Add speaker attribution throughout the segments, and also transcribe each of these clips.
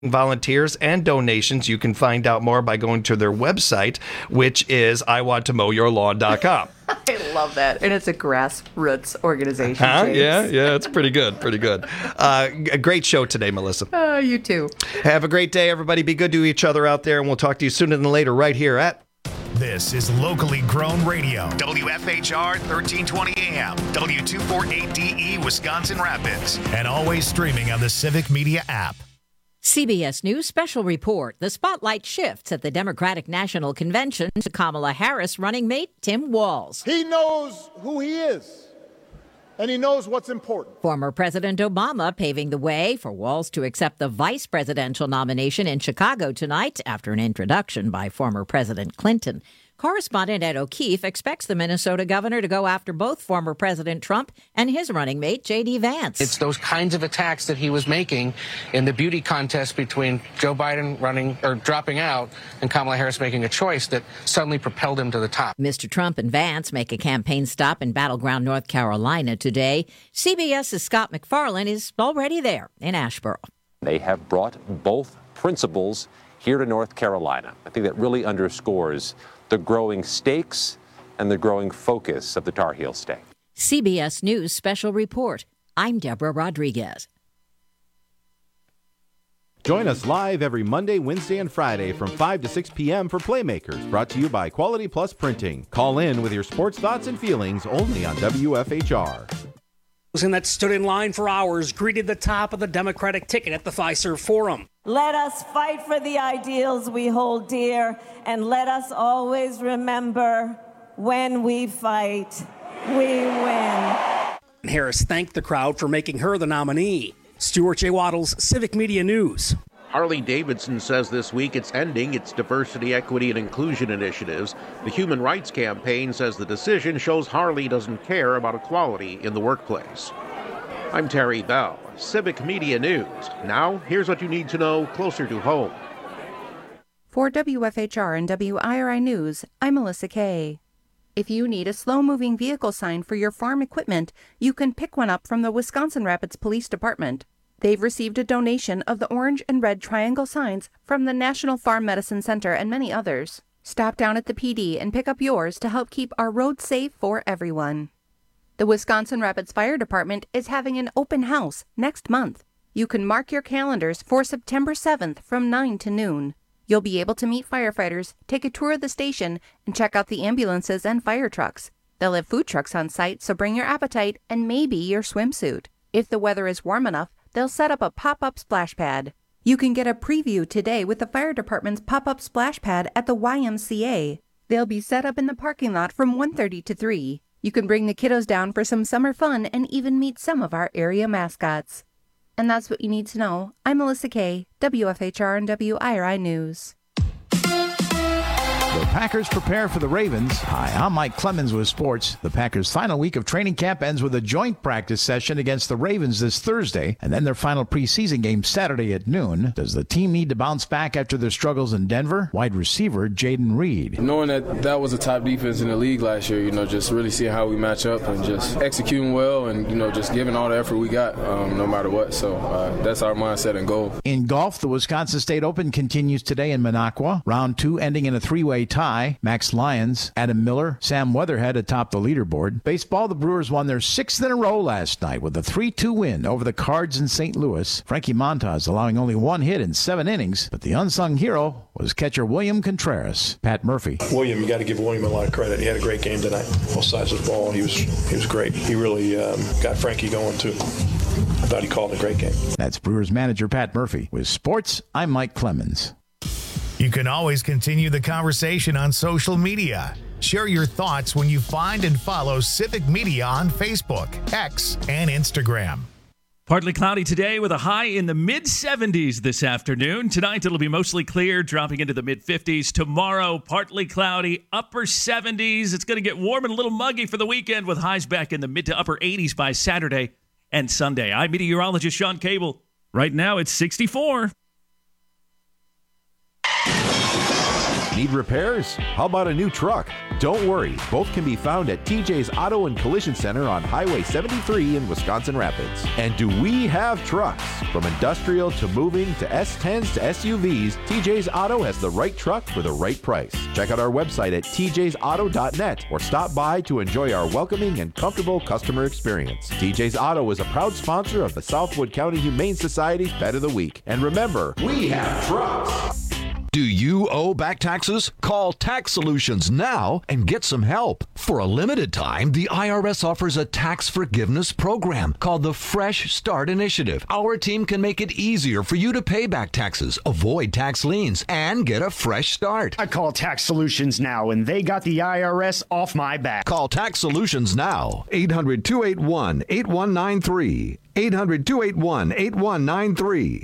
Speaker 1: volunteers and donations. You can find out more by going to their website, which is iwanttomowyourlawn.com.
Speaker 2: I love that. And it's a grassroots organization.
Speaker 1: Yeah, it's pretty good. A great show today, Melissa.
Speaker 2: You too.
Speaker 1: Have a great day, everybody. Be good to each other out there, and we'll talk to you sooner than later right here at...
Speaker 3: This is locally grown radio. WFHR 1320 AM, W248DE, Wisconsin Rapids. And always streaming on the Civic Media app.
Speaker 4: CBS News special report. The spotlight shifts at the Democratic National Convention to Kamala Harris running mate Tim Walz.
Speaker 5: He knows who he is, and he knows what's important.
Speaker 4: Former President Obama paving the way for Walz to accept the vice presidential nomination in Chicago tonight after an introduction by former President Clinton. Correspondent Ed O'Keefe expects the Minnesota governor to go after both former President Trump and his running mate, J.D. Vance.
Speaker 6: It's those kinds of attacks that he was making in the beauty contest between Joe Biden dropping out and Kamala Harris making a choice that suddenly propelled him to the top.
Speaker 4: Mr. Trump and Vance make a campaign stop in battleground North Carolina today. CBS's Scott McFarland is already there in Asheboro.
Speaker 7: They have brought both principals here to North Carolina. I think that really underscores the growing stakes and the growing focus of the Tar Heel State.
Speaker 4: CBS News Special Report. I'm Deborah Rodriguez.
Speaker 8: Join us live every Monday, Wednesday, and Friday from 5 to 6 p.m. for Playmakers, brought to you by Quality Plus Printing. Call in with your sports thoughts and feelings only on WFHR.
Speaker 9: And that stood in line for hours greeted the top of the Democratic ticket at the Fiserv Forum.
Speaker 10: Let us fight for the ideals we hold dear, and let us always remember, when we fight, we win.
Speaker 9: Harris thanked the crowd for making her the nominee. Stuart J. Waddles, Civic Media News.
Speaker 11: Harley-Davidson says this week it's ending its diversity, equity, and inclusion initiatives. The Human Rights Campaign says the decision shows Harley doesn't care about equality in the workplace. I'm Terry Bell, Civic Media News. Now, here's what you need to know closer to home.
Speaker 12: For WFHR and WIRI News, I'm Melissa Kay. If you need a slow-moving vehicle sign for your farm equipment, you can pick one up from the Wisconsin Rapids Police Department. They've received a donation of the orange and red triangle signs from the National Farm Medicine Center and many others. Stop down at the PD and pick up yours to help keep our roads safe for everyone. The Wisconsin Rapids Fire Department is having an open house next month. You can mark your calendars for September 7th from 9 to noon. You'll be able to meet firefighters, take a tour of the station, and check out the ambulances and fire trucks. They'll have food trucks on site, so bring your appetite and maybe your swimsuit. If the weather is warm enough, they'll set up a pop-up splash pad. You can get a preview today with the fire department's pop-up splash pad at the YMCA. They'll be set up in the parking lot from 1:30 to 3. You can bring the kiddos down for some summer fun and even meet some of our area mascots. And that's what you need to know. I'm Melissa Kay, WFHR and WIRI News.
Speaker 13: The Packers prepare for the Ravens. Hi, I'm Mike Clemens with sports. The Packers' final week of training camp ends with a joint practice session against the Ravens this Thursday, and then their final preseason game Saturday at noon. Does the team need to bounce back after their struggles in Denver? Wide receiver Jaden Reed.
Speaker 14: Knowing that was a top defense in the league last year, just really seeing how we match up and just executing well and, just giving all the effort we got no matter what. So that's our mindset and goal.
Speaker 13: In golf, the Wisconsin State Open continues today in Minocqua. Round 2 ending in a three-way tie. Max Lyons, Adam Miller, Sam Weatherhead atop the leaderboard. Baseball, the Brewers won their 6th in a row last night with a 3-2 win over the Cards in St. Louis. Frankie Montas allowing only 1 hit in 7 innings, but the unsung hero was catcher William Contreras. Pat Murphy.
Speaker 15: William, you got to give William a lot of credit. He had a great game tonight. Both sides of the ball, he was great. He really got Frankie going too. I thought he called a great game.
Speaker 13: That's Brewers manager Pat Murphy. With sports, I'm Mike Clemens.
Speaker 3: You can always continue the conversation on social media. Share your thoughts when you find and follow Civic Media on Facebook, X, and Instagram.
Speaker 16: Partly cloudy today with a high in the mid-70s this afternoon. Tonight it'll be mostly clear, dropping into the mid-50s. Tomorrow, partly cloudy, upper 70s. It's going to get warm and a little muggy for the weekend with highs back in the mid to upper 80s by Saturday and Sunday. I'm meteorologist Sean Cable. Right now it's 64.
Speaker 8: Need repairs? How about a new truck? Don't worry, both can be found at TJ's Auto and Collision Center on Highway 73 in Wisconsin Rapids. And do we have trucks? From industrial to moving to S10s to SUVs, TJ's Auto has the right truck for the right price. Check out our website at tjsauto.net or stop by to enjoy our welcoming and comfortable customer experience. TJ's Auto is a proud sponsor of the Southwood County Humane Society's Pet of the Week. And remember, we have trucks.
Speaker 17: Do you owe back taxes? Call Tax Solutions now and get some help. For a limited time, the IRS offers a tax forgiveness program called the Fresh Start Initiative. Our team can make it easier for you to pay back taxes, avoid tax liens, and get a fresh start.
Speaker 18: I call Tax Solutions now, and they got the IRS off my back.
Speaker 17: Call Tax Solutions now. 800-281-8193. 800-281-8193.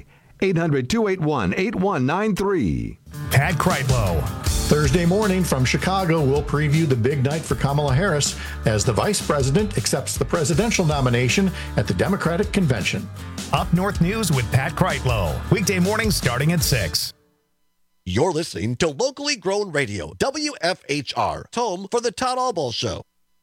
Speaker 17: 800-281-8193.
Speaker 19: Pat Kreitlow. Thursday morning from Chicago, we'll preview the big night for Kamala Harris as the vice president accepts the presidential nomination at the Democratic Convention.
Speaker 3: Up North News with Pat Kreitlow. Weekday mornings starting at 6.
Speaker 20: You're listening to locally grown radio, WFHR, home for the Todd Albaugh Show.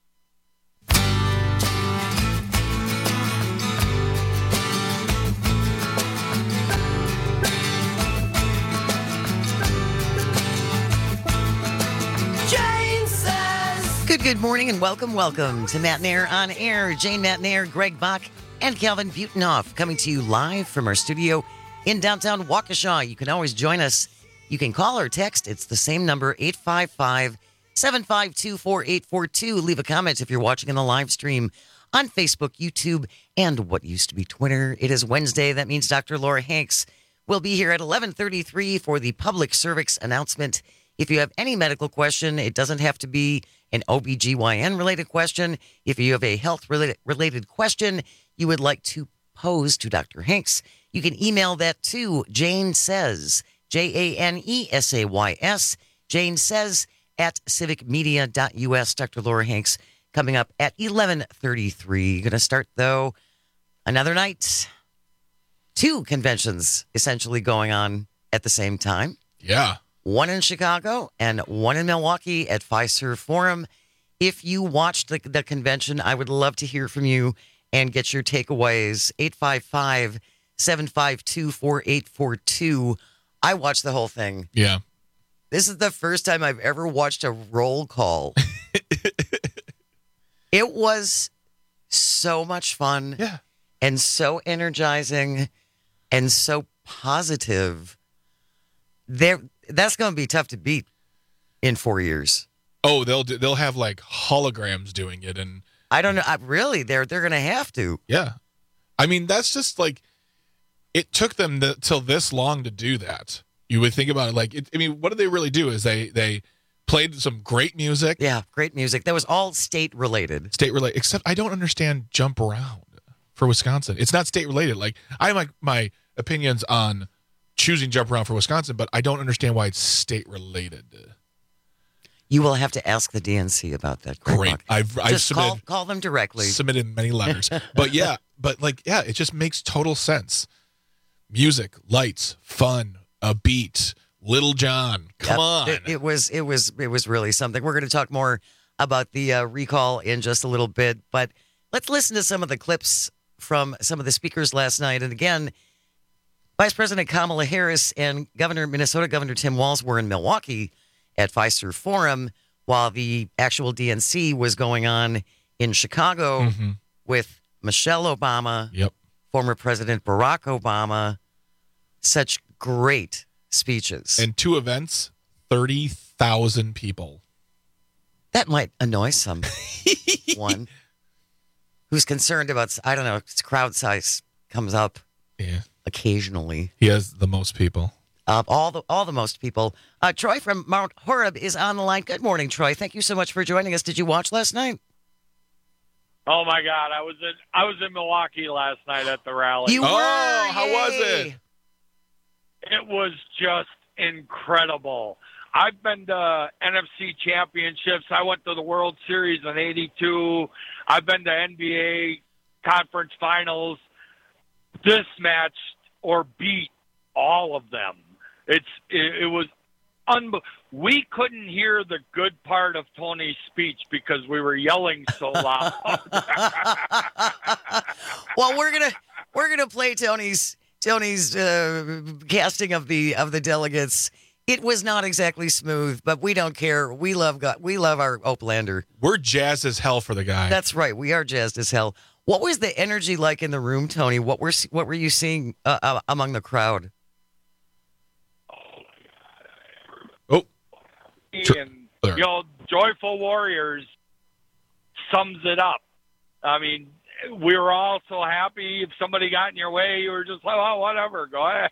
Speaker 21: Good morning and welcome to Matt Nair on Air. Jane Matt Nair, Greg Bach, and Calvin Butenhoff coming to you live from our studio in downtown Waukesha. You can always join us. You can call or text. It's the same number, 855-752-4842. Leave a comment if you're watching in the live stream on Facebook, YouTube, and what used to be Twitter. It is Wednesday. That means Dr. Laura Hanks will be here at 11:33 for the public service announcement. If you have any medical question, it doesn't have to be an OBGYN related question. If you have a health related question you would like to pose to Dr. Hanks, you can email that to Jane Says, JANESAYS, Jane Says at civicmedia.us. Dr. Laura Hanks coming up at 11:33. Going to start, though, another night. 2 conventions essentially going on at the same time.
Speaker 22: Yeah.
Speaker 21: One in Chicago and one in Milwaukee at Fiserv Forum. If you watched the convention, I would love to hear from you and get your takeaways. 855-752-4842. I watched the whole thing.
Speaker 22: Yeah.
Speaker 21: This is the first time I've ever watched a roll call. It was so much fun.
Speaker 22: Yeah.
Speaker 21: And so energizing and so positive. That's going to be tough to beat in 4 years.
Speaker 22: Oh, they'll have like holograms doing it, and
Speaker 21: I don't know. Really, they're going to have to.
Speaker 22: Yeah, I mean that's just like it took them till this long to do that. You would think about it like I mean, what did they really do? Is they played some great music.
Speaker 21: Yeah, great music. That was all state related.
Speaker 22: Except I don't understand Jump Around for Wisconsin. It's not state related. Like I have my opinions on choosing Jump Around for Wisconsin, but I don't understand why it's state related.
Speaker 21: You will have to ask the DNC about that.
Speaker 22: Great. I've submitted,
Speaker 21: call them directly.
Speaker 22: Submitted many letters. But it just makes total sense. Music, lights, fun, a beat, Little John. Come on.
Speaker 21: It was really something. We're going to talk more about the recall in just a little bit, but let's listen to some of the clips from some of the speakers last night. And again, Vice President Kamala Harris and Minnesota Governor Tim Walz were in Milwaukee at Fiserv Forum while the actual DNC was going on in Chicago with Michelle Obama, former President Barack Obama. Such great speeches.
Speaker 22: And 2 events, 30,000 people.
Speaker 21: That might annoy someone who's concerned about, I don't know, crowd size comes up.
Speaker 22: Yeah.
Speaker 21: Occasionally.
Speaker 22: He has the most people.
Speaker 21: All the most people. Troy from Mount Horeb is on the line. Good morning, Troy. Thank you so much for joining us. Did you watch last night?
Speaker 23: Oh my God, I was in Milwaukee last night at the rally.
Speaker 21: You were?
Speaker 22: How was it?
Speaker 23: It was just incredible. I've been to NFC championships. I went to the World Series in '82. I've been to NBA conference finals. This matched or beat all of them. It was we couldn't hear the good part of Tony's speech because we were yelling so loud.
Speaker 21: Well, we're gonna play Tony's casting of the delegates. It was not exactly smooth, but we don't care. We love God. We love our Oplander.
Speaker 22: We're jazzed as hell for the guy.
Speaker 21: That's right. We are jazzed as hell. What was the energy like in the room, Tony? What were you seeing among the crowd?
Speaker 23: And, Joyful Warriors sums it up. I mean, we were all so happy. If somebody got in your way, you were just like, oh, whatever, go ahead.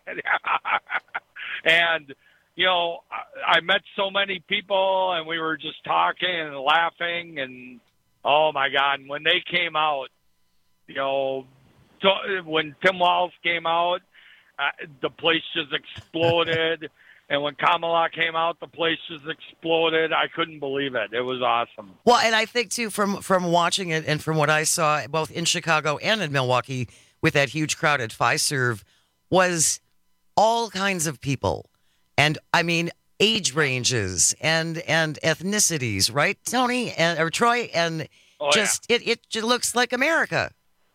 Speaker 23: And, I met so many people, and we were just talking and laughing, and, oh, my God. And when they came out, when Tim Walz came out, the place just exploded. And when Kamala came out, the place just exploded. I couldn't believe it. It was awesome.
Speaker 21: Well, and I think, too, from watching it and from what I saw, both in Chicago and in Milwaukee, with that huge crowd at Fiserv, was all kinds of people. And, I mean, age ranges and ethnicities, right, Tony or Troy? And it just looks like America.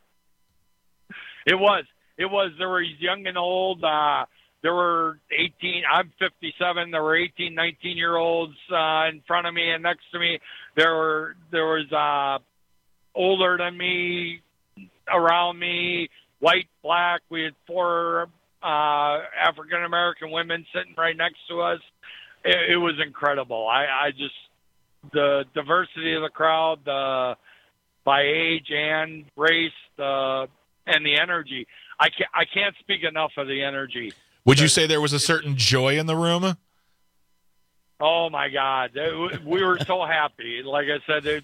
Speaker 23: It was. There were young and old. There were 18, I'm 57, there were 18, 19-year-olds in front of me and next to me. There was older than me around me, white, black. We had 4 African-American women sitting right next to us. It was incredible. I just, the diversity of the crowd, by age and race, and the energy. I can't speak enough of the energy.
Speaker 22: Would you say there was a certain joy in the room?
Speaker 23: Oh my God, we were so happy. Like I said,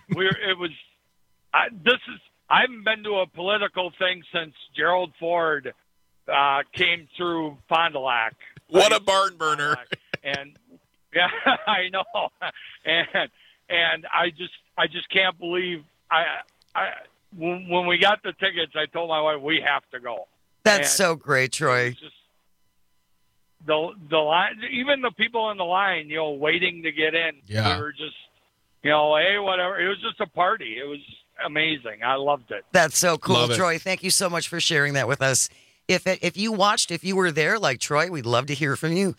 Speaker 23: I haven't been to a political thing since Gerald Ford came through Fond du Lac.
Speaker 22: What a barn burner!
Speaker 23: And yeah, I know. And I just can't believe when we got the tickets, I told my wife we have to go.
Speaker 21: That's so great, Troy.
Speaker 23: The line, even the people in the line, waiting to get in.
Speaker 22: Yeah.
Speaker 23: We were just, hey, whatever. It was just a party. It was amazing. I loved it.
Speaker 21: That's so cool, Troy. Thank you so much for sharing that with us. If you were there like Troy, we'd love to hear from you.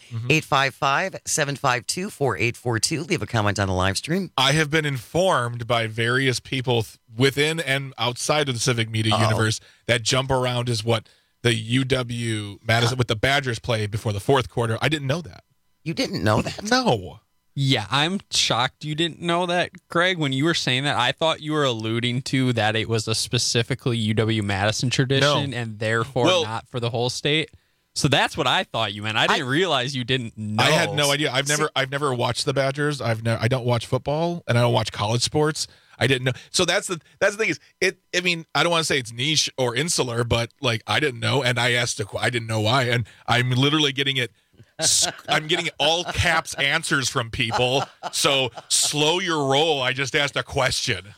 Speaker 21: 855-752-4842. Leave a comment on the live stream.
Speaker 22: I have been informed by various people within and outside of the civic media universe that jump around is what the UW-Madison with the Badgers play before the fourth quarter. I didn't know that.
Speaker 21: You didn't know that?
Speaker 22: No.
Speaker 1: Yeah, I'm shocked you didn't know that, Greg. When you were saying that, I thought you were alluding to that it was a specifically UW-Madison tradition and therefore not for the whole state. So that's what I thought you meant. I didn't realize you didn't know.
Speaker 22: I had no idea. I've never watched the Badgers. I don't watch football and I don't watch college sports. I didn't know. So that's the thing is I mean, I don't want to say it's niche or insular, but like I didn't know, and I didn't know why, and I'm literally getting it. I'm getting all caps answers from people. So slow your roll. I just asked a question.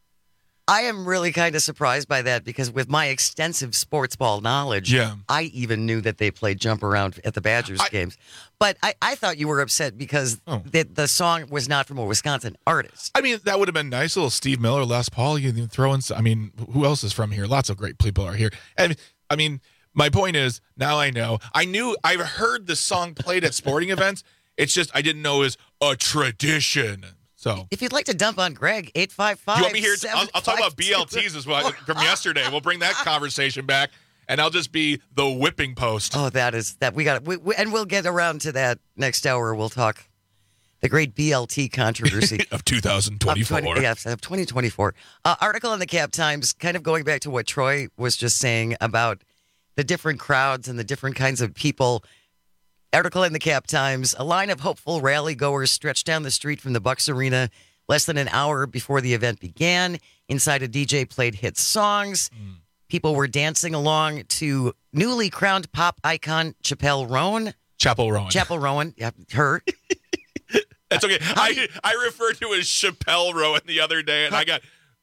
Speaker 21: I am really kind of surprised by that because with my extensive sports ball knowledge, I even knew that they played jump around at the Badgers games. But I thought you were upset because the song was not from a Wisconsin artist.
Speaker 22: I mean, that would have been nice. A little Steve Miller, Les Paul. You can throw in. I mean, who else is from here? Lots of great people are here. And I mean, my point is, now I know. I've heard the song played at sporting events. It's just I didn't know it was a tradition. So
Speaker 21: if you'd like to dump on Greg, 855.
Speaker 22: You want me here? I'll talk about BLTs as well from yesterday. We'll bring that conversation back, and I'll just be the whipping post.
Speaker 21: Oh, we got it. And we'll get around to that next hour. We'll talk the great BLT controversy
Speaker 22: of 2024.
Speaker 21: Of 2024. Article in the Cap Times, kind of going back to what Troy was just saying about the different crowds and the different kinds of people. Article in the Cap Times, a line of hopeful rally goers stretched down the street from the Bucks Arena less than an hour before the event began. Inside, a DJ played hit songs. People were dancing along to newly crowned pop icon Chappell Roan.
Speaker 22: Chappell
Speaker 21: Roan, yeah, her.
Speaker 22: That's okay. I referred to as Chappell Roan the other day, and I got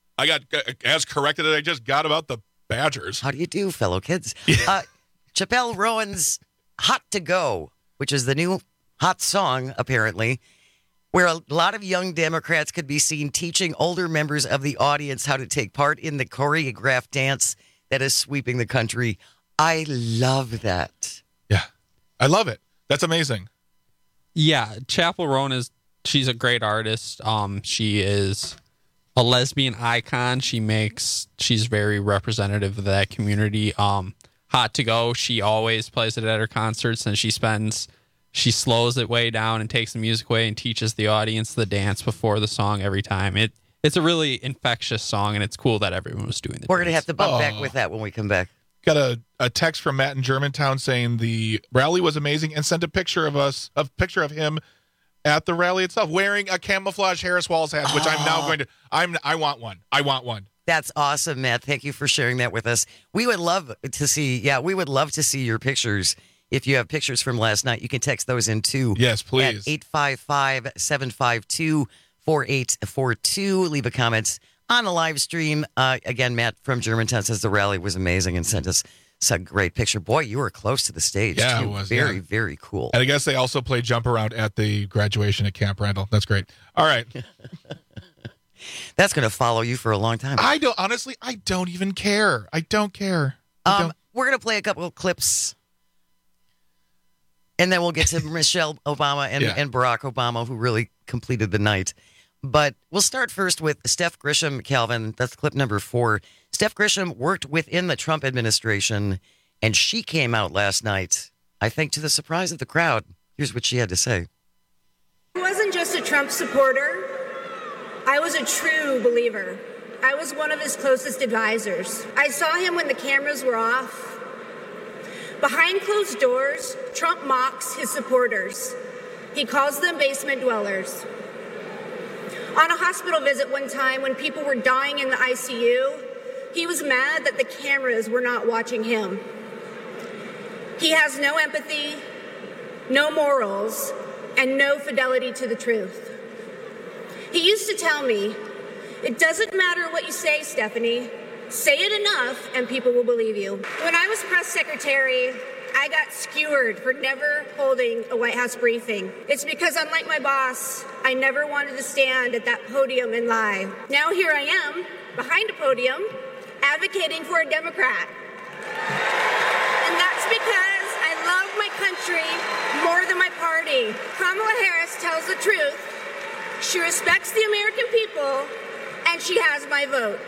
Speaker 22: as corrected as I just got about the Badgers.
Speaker 21: How do you do, fellow kids? Chappell Roan's Hot to Go, which is the new hot song, apparently, where a lot of young Democrats could be seen teaching older members of the audience how to take part in the choreographed dance that is sweeping the country. I love that.
Speaker 22: Yeah, I love it. That's amazing.
Speaker 1: Yeah, Chappell Roan she's a great artist. She is a lesbian icon. She's very representative of that community. Hot to Go, she always plays it at her concerts, and she slows it way down and takes the music away and teaches the audience the dance before the song every time. It's a really infectious song, and it's cool that everyone was doing it.
Speaker 21: We're going to have to bump back with that when we come back.
Speaker 22: Got a text from Matt in Germantown saying the rally was amazing and sent a picture of him at the rally itself wearing a camouflage Harris Walls hat, which I'm now going to. I want one. I want one.
Speaker 21: That's awesome, Matt. Thank you for sharing that with us. We would love to see. Yeah, we would love to see your pictures. If you have pictures from last night, you can text those in too.
Speaker 22: Yes, please.
Speaker 21: At 855-752-4842. Leave a comment on the live stream. Again, Matt from Germantown says the rally was amazing and sent us a great picture. Boy, you were close to the stage.
Speaker 22: Yeah,
Speaker 21: too.
Speaker 22: It was.
Speaker 21: Very, very cool.
Speaker 22: And I guess they also played Jump Around at the graduation at Camp Randall. That's great. All right.
Speaker 21: That's going to follow you for a long time.
Speaker 22: I don't even care. I don't care.
Speaker 21: We're going to play a couple of clips. And then we'll get to Michelle Obama and Barack Obama, who really completed the night. But we'll start first with Steph Grisham, Calvin. That's clip number 4. Steph Grisham worked within the Trump administration, and she came out last night, I think, to the surprise of the crowd. Here's what she had to say.
Speaker 2: I wasn't just a Trump supporter. I was a true believer. I was one of his closest advisors. I saw him when the cameras were off. Behind closed doors, Trump mocks his supporters. He calls them basement dwellers. On a hospital visit one time when people were dying in the ICU, he was mad that the cameras were not watching him. He has no empathy, no morals, and no fidelity to the truth. He used to tell me, "It doesn't matter what you say, Stephanie. Say it enough and people will believe you." When I was press secretary, I got skewered for never holding a White House briefing. It's because, unlike my boss, I never wanted to stand at that podium and lie. Now here I am, behind a podium, advocating for a Democrat. And that's because I love my country more than my party. Kamala Harris tells the truth. She respects the American people, and she has my vote.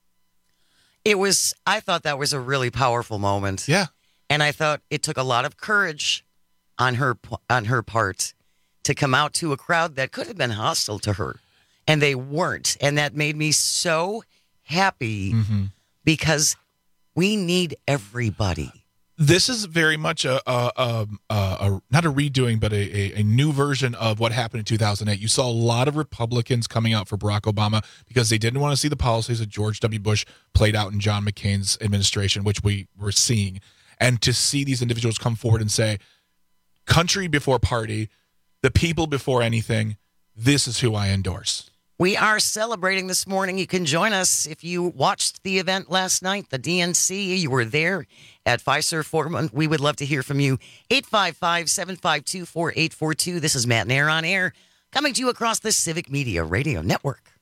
Speaker 21: I thought that was a really powerful moment.
Speaker 22: Yeah.
Speaker 21: And I thought it took a lot of courage on her part to come out to a crowd that could have been hostile to her. And they weren't. And that made me so happy because we need everybody.
Speaker 22: This is very much a not a redoing, but a new version of what happened in 2008. You saw a lot of Republicans coming out for Barack Obama because they didn't want to see the policies that George W. Bush played out in John McCain's administration, which we were seeing. And to see these individuals come forward and say, country before party, the people before anything, this is who I endorse.
Speaker 21: We are celebrating this morning. You can join us if you watched the event last night, the DNC. You were there at Fiserv Forum. We would love to hear from you. 855-752-4842. This is Matt Nair on Air, coming to you across the Civic Media Radio Network.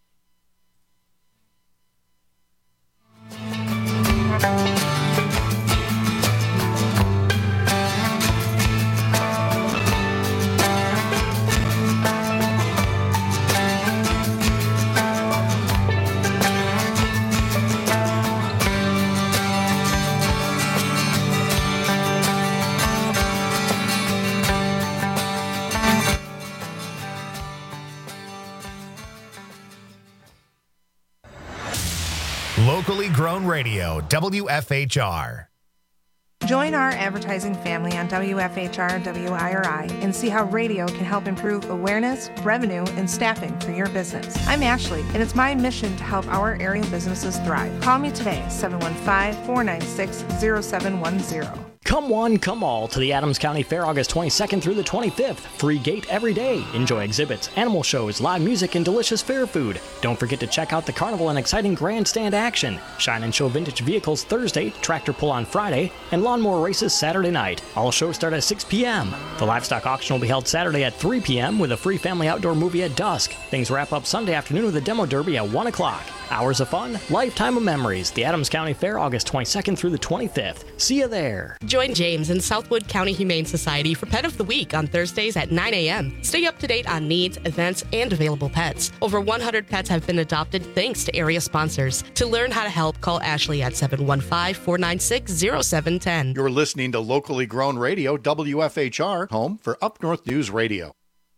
Speaker 3: Locally grown radio, WFHR.
Speaker 5: Join our advertising family on WFHR WIRI and see how radio can help improve awareness, revenue, and staffing for your business. I'm Ashley, and it's my mission to help our area businesses thrive. Call me today, 715-496-0710.
Speaker 4: Come one, come all to the Adams County Fair August 22nd through the 25th. Free gate every day. Enjoy exhibits, animal shows, live music, and delicious fair food. Don't forget to check out the carnival and exciting grandstand action. Shine and show vintage vehicles Thursday, tractor pull on Friday, and lawnmower races Saturday night. All shows start at 6 p.m. The livestock auction will be held Saturday at 3 p.m. with a free family outdoor movie at dusk. Things wrap up Sunday afternoon with a demo derby at 1 o'clock. Hours of fun, lifetime of memories. The Adams County Fair, August 22nd through the 25th. See you there.
Speaker 6: Join James and Southwood County Humane Society for Pet of the Week on Thursdays at 9 a.m. Stay up to date on needs, events, and available pets. Over 100 pets have been adopted thanks to area sponsors. To learn how to help, call Ashley at 715-496-0710.
Speaker 19: You're listening to locally grown radio, WFHR, home for Up North News Radio.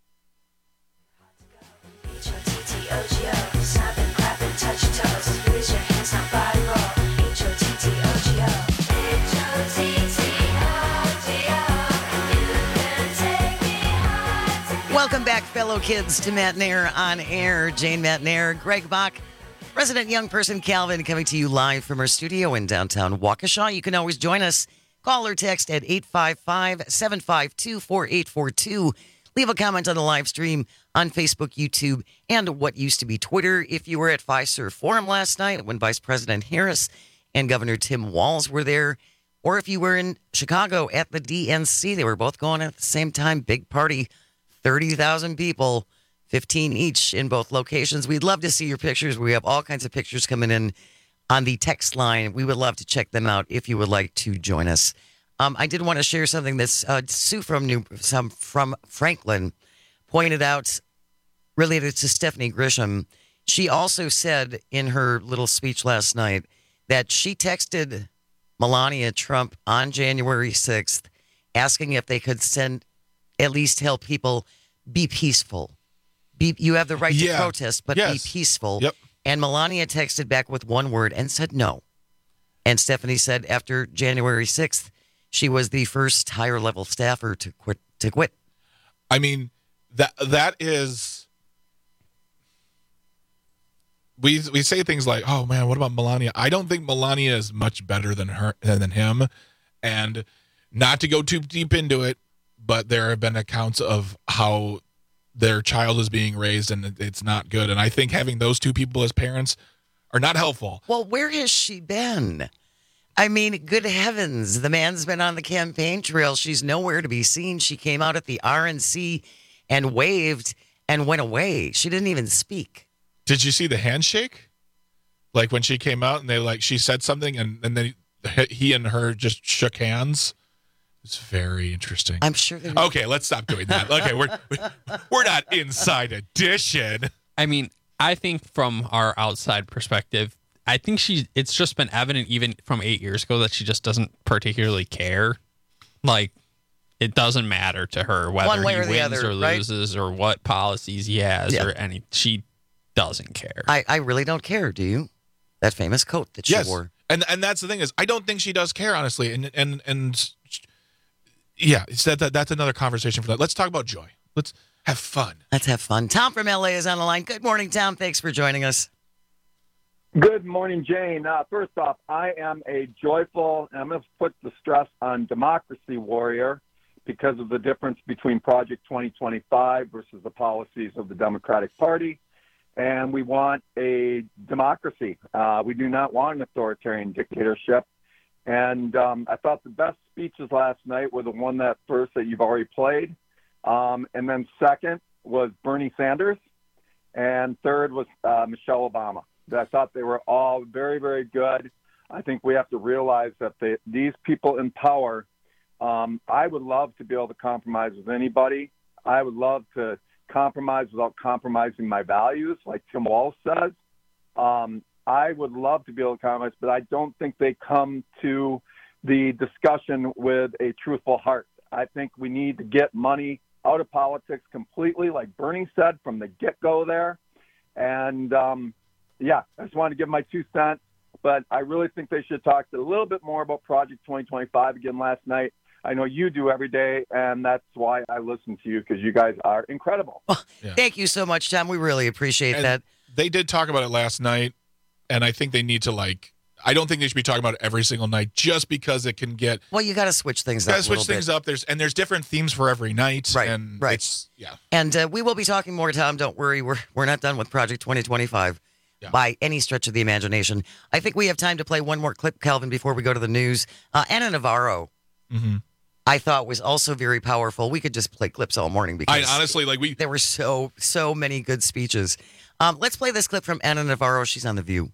Speaker 21: Welcome back, fellow kids, to Matt Nair on Air. Jane Matt Nair, Greg Bach, resident young person Calvin, coming to you live from our studio in downtown Waukesha. You can always join us. Call or text at 855-752-4842. Leave a comment on the live stream on Facebook, YouTube, and what used to be Twitter. If you were at Fiserv Forum last night when Vice President Harris and Governor Tim Walz were there, or if you were in Chicago at the DNC, they were both going at the same time. Big party, 30,000 people, 15 each in both locations. We'd love to see your pictures. We have all kinds of pictures coming in on the text line. We would love to check them out if you would like to join us. I did want to share something that Sue from Franklin pointed out related to Stephanie Grisham. She also said in her little speech last night that she texted Melania Trump on January 6th asking if they could at least help people be peaceful. You have the right to protest, but be peaceful.
Speaker 22: Yep.
Speaker 21: And Melania texted back with one word and said no. And Stephanie said after January 6th, she was the first higher level staffer to quit.
Speaker 22: I mean, that is, we say things like, "Oh man, what about Melania?" I don't think Melania is much better than him. And not to go too deep into it, but there have been accounts of how their child is being raised and it's not good. And I think having those two people as parents are not helpful.
Speaker 21: Well, where has she been? I mean, good heavens, the man's been on the campaign trail. She's nowhere to be seen. She came out at the RNC and waved and went away. She didn't even speak.
Speaker 22: Did you see the handshake? Like when she came out and she said something and then he and her just shook hands. It's very interesting.
Speaker 21: I'm sure.
Speaker 22: Okay, let's stop doing that. Okay, we're not Inside Edition.
Speaker 1: I mean, I think from our outside perspective, I think it's just been evident even from 8 years ago that she just doesn't particularly care. Like, it doesn't matter to her whether he wins or loses or what policies he has or any. She doesn't care.
Speaker 21: I really don't care. Do you? That famous coat that she wore.
Speaker 22: And that's the thing is, I don't think she does care, honestly. And yeah, that's another conversation for that. Let's talk about joy. Let's have fun.
Speaker 21: Let's have fun. Tom from LA is on the line. Good morning, Tom. Thanks for joining us.
Speaker 7: Good morning, Jane. First off, I am a joyful, and I'm going to put the stress on democracy warrior because of the difference between Project 2025 versus the policies of the Democratic Party. And we want a democracy. We do not want an authoritarian dictatorship. And I thought the best speeches last night were the one that you've already played. And then second was Bernie Sanders. And third was Michelle Obama. I thought they were all very, very good. I think we have to realize that these people in power, I would love to be able to compromise with anybody. I would love to compromise without compromising my values, like Tim Walz says. I would love to be able to compromise, but I don't think they come to the discussion with a truthful heart. I think we need to get money out of politics completely, like Bernie said from the get-go there. And, I just wanted to give my 2 cents, but I really think they should talk a little bit more about Project 2025 again last night. I know you do every day, and that's why I listen to you, because you guys are incredible.
Speaker 21: Thank you so much, Tom. We really appreciate that.
Speaker 22: They did talk about it last night, and I think they need to, I don't think they should be talking about it every single night just because it can get.
Speaker 21: Well, you got to switch things up.
Speaker 22: There's different themes for every night.
Speaker 21: Right.
Speaker 22: And
Speaker 21: right.
Speaker 22: It's, yeah.
Speaker 21: And we will be talking more, Tom. Don't worry. We're not done with Project 2025 by any stretch of the imagination. I think we have time to play one more clip, Calvin, before we go to the news. Anna Navarro.
Speaker 22: Mm-hmm.
Speaker 21: I thought was also very powerful. We could just play clips all morning because
Speaker 22: honestly,
Speaker 21: there were so many good speeches. Let's play this clip from Anna Navarro. She's on The View.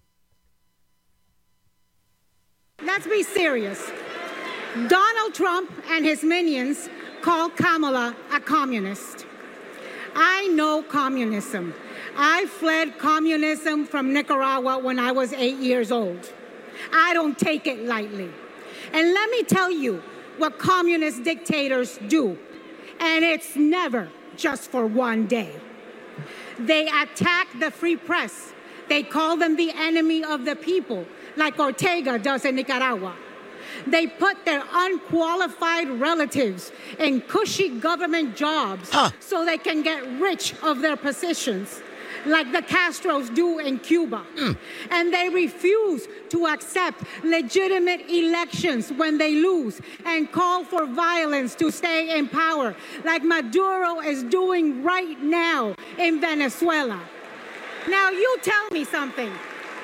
Speaker 9: Let's be serious. Donald Trump and his minions call Kamala a communist. I know communism. I fled communism from Nicaragua when I was 8 years old. I don't take it lightly. And let me tell you what communist dictators do. And it's never just for one day. They attack the free press. They call them the enemy of the people, like Ortega does in Nicaragua. They put their unqualified relatives in cushy government jobs so they can get rich of their positions, like the Castros do in Cuba. And they refuse to accept legitimate elections when they lose and call for violence to stay in power, like Maduro is doing right now in Venezuela. Now, you tell me something.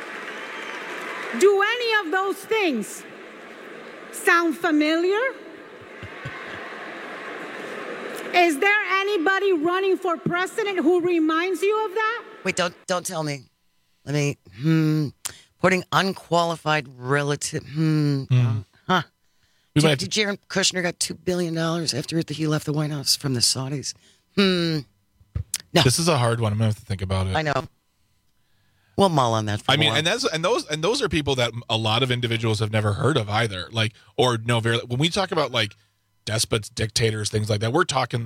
Speaker 9: Do any of those things sound familiar? Is there anybody running for president who reminds you of that?
Speaker 21: Wait, don't tell me. Let me, putting unqualified relative, Did Jared Kushner got $2 billion after he left the White House from the Saudis? No.
Speaker 22: This is a hard one. I'm going to have to think about it.
Speaker 21: I know. We'll mull on that for
Speaker 22: I mean,
Speaker 21: more.
Speaker 22: and those are people that a lot of individuals have never heard of either. Like, or no, when we talk about like despots, dictators, things like that, we're talking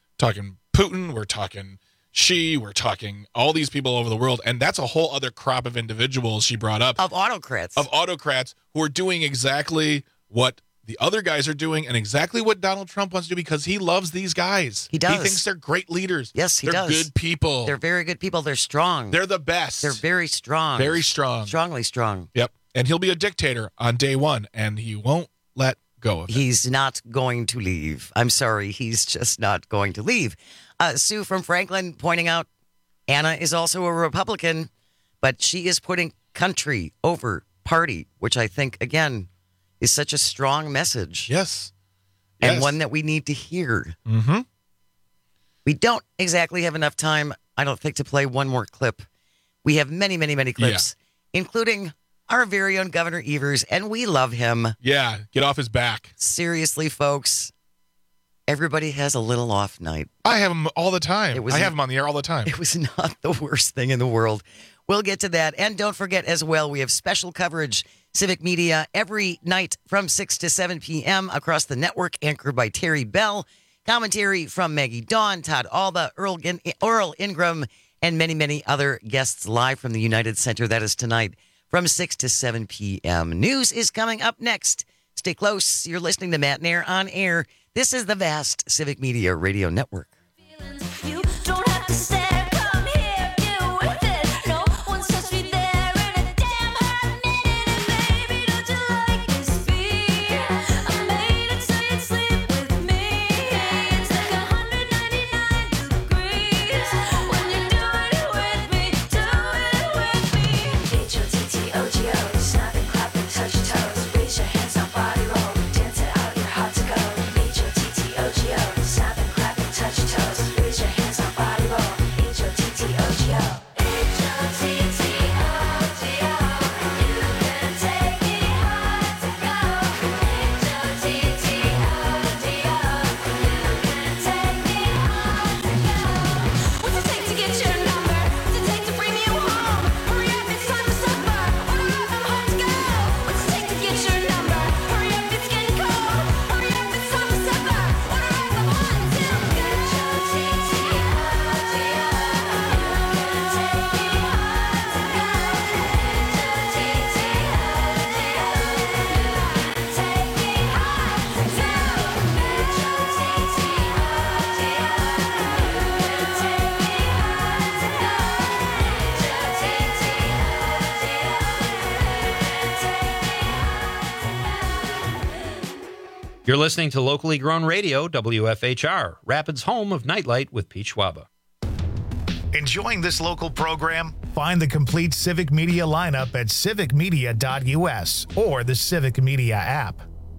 Speaker 22: Putin, we're talking Xi, we're talking all these people over the world, and that's a whole other crop of individuals she brought up.
Speaker 21: Of autocrats
Speaker 22: who are doing exactly what the other guys are doing and exactly what Donald Trump wants to do because he loves these guys.
Speaker 21: He does.
Speaker 22: He thinks they're great leaders.
Speaker 21: Yes, he
Speaker 22: does. They're good people.
Speaker 21: They're very good people. They're strong.
Speaker 22: They're the best.
Speaker 21: They're very strong.
Speaker 22: Very strong.
Speaker 21: Strongly strong.
Speaker 22: Yep. And he'll be a dictator on day one, and he won't let go of it.
Speaker 21: He's not going to leave. I'm sorry. He's just not going to leave. Sue from Franklin pointing out Anna is also a Republican, but she is putting country over party, which I think, again, is such a strong message.
Speaker 22: Yes.
Speaker 21: And one that we need to hear.
Speaker 22: Mm-hmm.
Speaker 21: We don't exactly have enough time, I don't think, to play one more clip. We have many, many, many clips, including our very own Governor Evers, and we love him.
Speaker 22: Yeah, get off his back.
Speaker 21: Seriously, folks. Everybody has a little off night.
Speaker 22: I have them all the time. I have them on the air all the time.
Speaker 21: It was not the worst thing in the world. We'll get to that. And don't forget as well, we have special coverage, Civic Media, every night from 6 to 7 p.m. across the network, anchored by Terry Bell. Commentary from Maggie Dawn, Todd Alba, Earl Ingram, and many, many other guests live from the United Center. That is tonight from 6 to 7 p.m. News is coming up next. Stay close. You're listening to Matt Nair on air. This is the vast Civic Media Radio Network.
Speaker 10: You don't have to stare, come here, deal with it. No one's touched me there in a damn hot minute. And baby, don't you like this beat? I made it so you'd sleep with me. It's like 199 degrees when you're doing it with me, do it with me. H-O-T-T-O-G-O, snap and clap and touch your toes. Raise your hands up, body roll, dance it out, you're hot to go. H-O-T-T-O-G-O, snap and clap and touch your toes.
Speaker 11: You're listening to locally grown radio, WFHR, Rapids' home of Nightlight with Pete Schwaba.
Speaker 3: Enjoying this local program? Find the complete Civic Media lineup at civicmedia.us or the Civic Media app.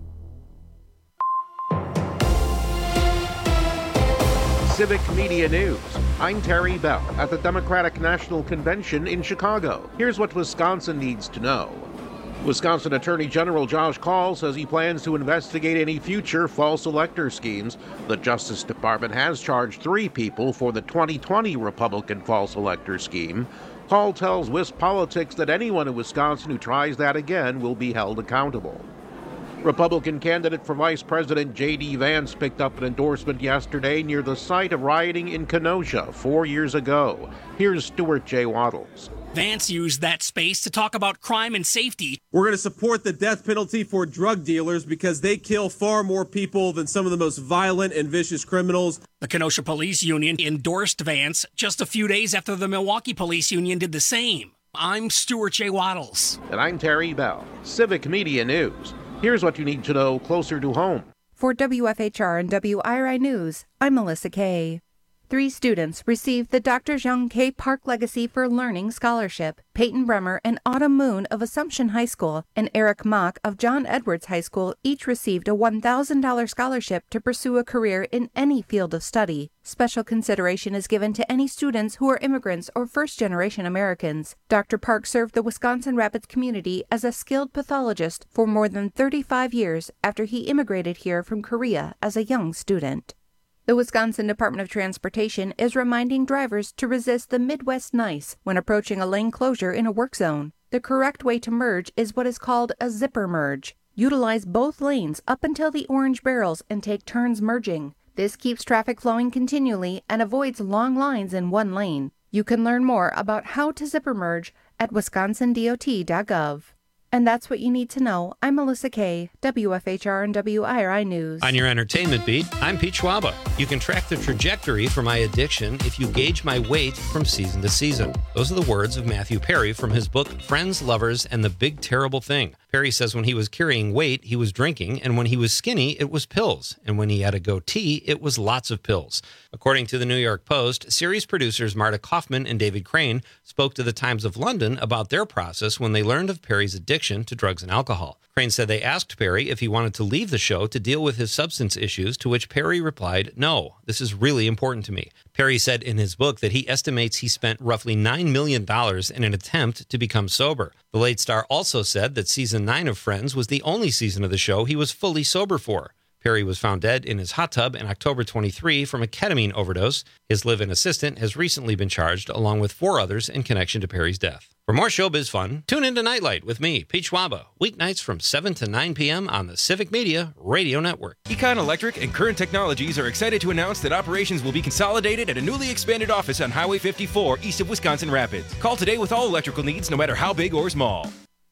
Speaker 12: Civic Media News. I'm Terry Bell at the Democratic National Convention in Chicago. Here's what Wisconsin needs to know. Wisconsin Attorney General Josh Kaul says he plans to investigate any future false elector schemes. The Justice Department has charged 3 people for the 2020 Republican false elector scheme. Kaul tells WisPolitics that anyone in Wisconsin who tries that again will be held accountable. Republican candidate for Vice President J.D. Vance picked up an endorsement yesterday near the site of rioting in Kenosha 4 years ago. Here's Stuart J. Waddles.
Speaker 14: Vance used that space to talk about crime and safety.
Speaker 24: We're going to support the death penalty for drug dealers because they kill far more people than some of the most violent and vicious criminals.
Speaker 14: The Kenosha Police Union endorsed Vance just a few days after the Milwaukee Police Union did the same. I'm Stuart J. Waddles.
Speaker 12: And I'm Terry Bell. Civic Media News. Here's what you need to know closer to home.
Speaker 5: For WFHR and WIRI News, I'm Melissa Kay. 3 students received the Dr. Jean K. Park Legacy for Learning Scholarship. Peyton Bremer and Autumn Moon of Assumption High School and Eric Mock of John Edwards High School each received a $1,000 scholarship to pursue a career in any field of study. Special consideration is given to any students who are immigrants or first-generation Americans. Dr. Park served the Wisconsin Rapids community as a skilled pathologist for more than 35 years after he immigrated here from Korea as a young student. The Wisconsin Department of Transportation is reminding drivers to resist the Midwest Nice when approaching a lane closure in a work zone. The correct way to merge is what is called a zipper merge. Utilize both lanes up until the orange barrels and take turns merging. This keeps traffic flowing continually and avoids long lines in one lane. You can learn more about how to zipper merge at wisconsindot.gov. And that's what you need to know. I'm Melissa Kay, WFHR and WIRI News.
Speaker 11: On your entertainment beat, I'm Pete Schwaba. You can track the trajectory for my addiction if you gauge my weight from season to season. Those are the words of Matthew Perry from his book, Friends, Lovers, and the Big Terrible Thing. Perry says when he was carrying weight, he was drinking, and when he was skinny, it was pills. And when he had a goatee, it was lots of pills. According to the New York Post, series producers Marta Kaufman and David Crane spoke to the Times of London about their process when they learned of Perry's addiction to drugs and alcohol. Crane said they asked Perry if he wanted to leave the show to deal with his substance issues, to which Perry replied, "No, this is really important to me." Perry said in his book that he estimates he spent roughly $9 million in an attempt to become sober. The late star also said that season 9 of Friends was the only season of the show he was fully sober for. Perry was found dead in his hot tub in October 23 from a ketamine overdose. His live-in assistant has recently been charged, along with 4 others, in connection to Perry's death. For more showbiz fun, tune into Nightlight with me, Pete Schwaba, weeknights from 7 to 9 p.m. on the Civic Media Radio Network.
Speaker 25: Econ Electric and Current Technologies are excited to announce that operations will be consolidated at a newly expanded office on Highway 54 east of Wisconsin Rapids. Call today with all electrical needs, no matter how big or small.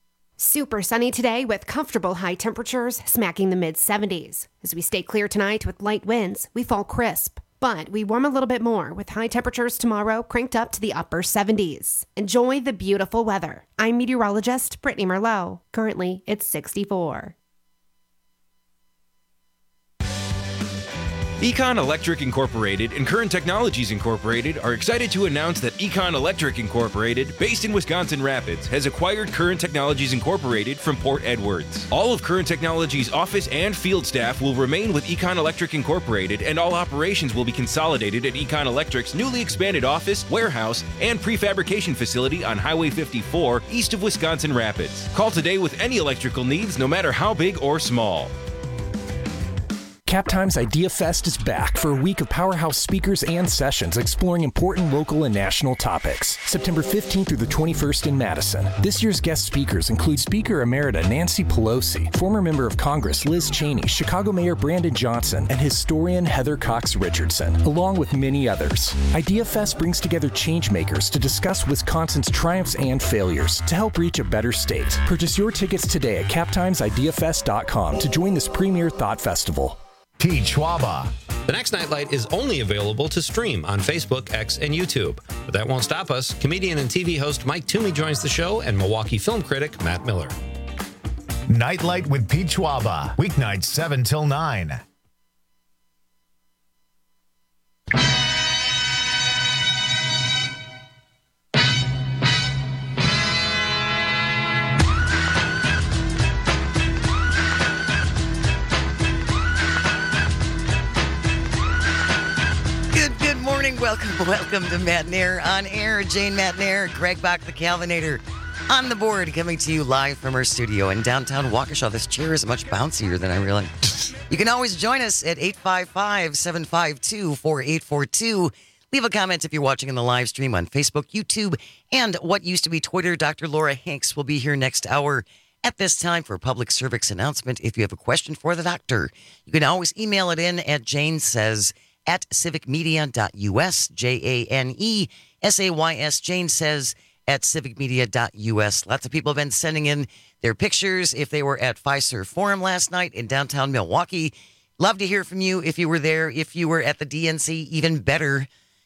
Speaker 26: Super sunny today with comfortable high temperatures smacking the mid-70s. As we stay clear tonight with light winds, we fall crisp. But we warm a little bit more with high temperatures tomorrow cranked up to the upper 70s. Enjoy the beautiful weather. I'm meteorologist Brittany Merlot. Currently, it's 64.
Speaker 25: Econ Electric Incorporated and Current Technologies Incorporated are excited to announce that Econ Electric Incorporated, based in Wisconsin Rapids, has acquired Current Technologies Incorporated from Port Edwards. All of Current Technologies' office and field staff will remain with Econ Electric Incorporated, and all operations will be consolidated at Econ Electric's newly expanded office, warehouse, and prefabrication facility on Highway 54 east of Wisconsin Rapids. Call today with any electrical needs, no matter how big or small.
Speaker 27: CapTime's Idea Fest is back for a week of powerhouse speakers and sessions exploring important local and national topics. September 15th through the 21st in Madison. This year's guest speakers include Speaker Emerita Nancy Pelosi, former member of Congress Liz Cheney, Chicago Mayor Brandon Johnson, and historian Heather Cox Richardson, along with many others. Idea Fest brings together changemakers to discuss Wisconsin's triumphs and failures to help reach a better state. Purchase your tickets today at captimesideafest.com to join this premier thought festival.
Speaker 3: Pete Schwaba.
Speaker 11: The next Nightlight is only available to stream on Facebook, X, and YouTube. But that won't stop us. Comedian and TV host Mike Toomey joins the show, and Milwaukee film critic Matt Miller.
Speaker 3: Nightlight with Pete Schwaba. Weeknights 7 till 9.
Speaker 21: Good morning. Welcome to Matt Nair on air. Jane Matt Nair, Greg Bach, the Calvinator, on the board, coming to you live from our studio in downtown Waukesha. This chair is much bouncier than I realized. You can always join us at 855-752-4842. Leave a comment if you're watching in the live stream on Facebook, YouTube, and what used to be Twitter. Dr. Laura Hanks will be here next hour at this time for a public service announcement. If you have a question for the doctor, you can always email it in at janesays@civicmedia.us, JANESAYS, Jane Says at civicmedia.us. Lots of people have been sending in their pictures if they were at Fiserv Forum last night in downtown Milwaukee. Love to hear from you if you were there. If you were at the DNC, even better.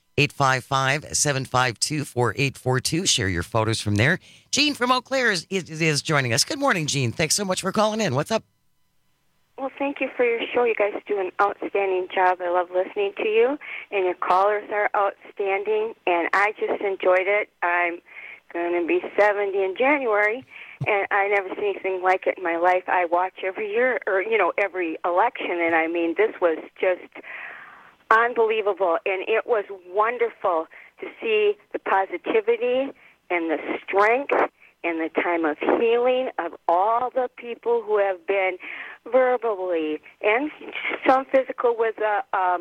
Speaker 21: 855-752-4842. Share your photos from there. Jean from Eau Claire is joining us. Good morning, Jean. Thanks so much for calling in. What's up?
Speaker 8: Well, thank you for your show. You guys do an outstanding job. I love listening to you, and your callers are outstanding, and I just enjoyed it. I'm going to be 70 in January, and I never seen anything like it in my life. I watch every year, or, every election, and I mean, this was just unbelievable, and it was wonderful to see the positivity and the strength and the time of healing of all the people who have been verbally and some physical with the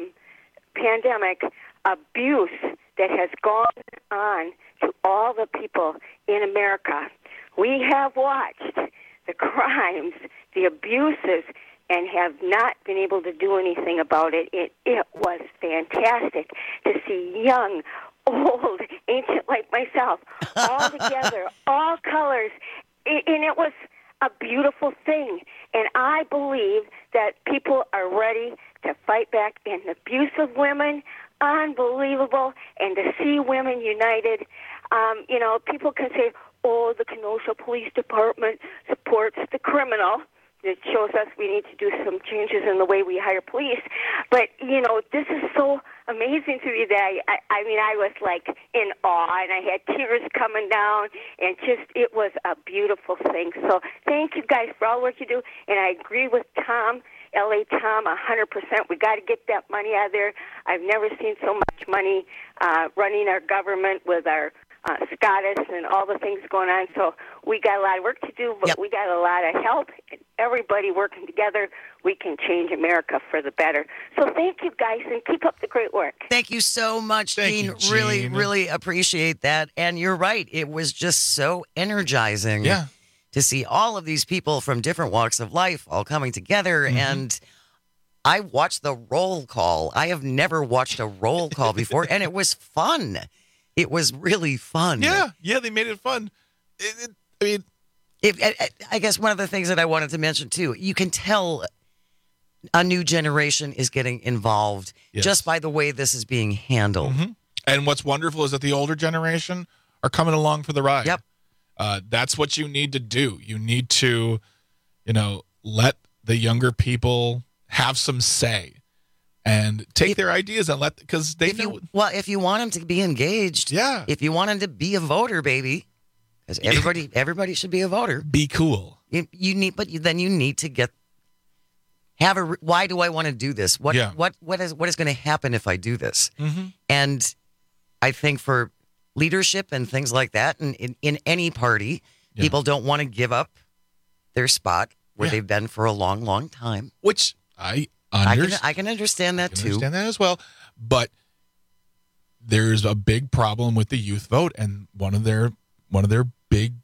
Speaker 8: pandemic abuse that has gone on to all the people in America. We have watched the crimes, the abuses, and have not been able to do anything about it. It was fantastic to see young, old, ancient like myself, all together, all colors, and it was a beautiful thing. And I believe that people are ready to fight back in the abuse of women. Unbelievable. And to see women united. People can say, oh, the Kenosha Police Department supports the criminal. It shows us we need to do some changes in the way we hire police. But, this is so amazing to me that I was like in awe, and I had tears coming down, and it was a beautiful thing. So thank you guys for all the work you do, and I agree with Tom, L.A. Tom, 100%. We got to get that money out of there. I've never seen so much money running our government with our SCOTUS and all the things going on. So we got a lot of work to do, but we got a lot of help. And everybody working together, we can change America for the better. So thank you, guys, and keep up the great work.
Speaker 21: Thank you so much, Jean. Really, really appreciate that. And you're right. It was just so energizing to see all of these people from different walks of life all coming together. Mm-hmm. And I watched the roll call. I have never watched a roll call before, and it was fun. It was really fun.
Speaker 22: Yeah, they made it fun. I
Speaker 21: guess one of the things that I wanted to mention, too, you can tell a new generation is getting involved just by the way this is being handled.
Speaker 22: Mm-hmm. And what's wonderful is that the older generation are coming along for the ride.
Speaker 21: Yep.
Speaker 22: That's what you need to do. You need to, let the younger people have some say. And take their ideas and because they know.
Speaker 21: If you want them to be engaged, if you want them to be a voter, baby, because everybody should be a voter.
Speaker 22: Be cool.
Speaker 21: Then you need to why do I want to do this? What is going to happen if I do this?
Speaker 22: Mm-hmm.
Speaker 21: And I think for leadership and things like that, and in any party, people don't want to give up their spot where they've been for a long, long time.
Speaker 22: Which I
Speaker 21: can understand that too.
Speaker 22: Understand that as well, but there's a big problem with the youth vote, and one of their big,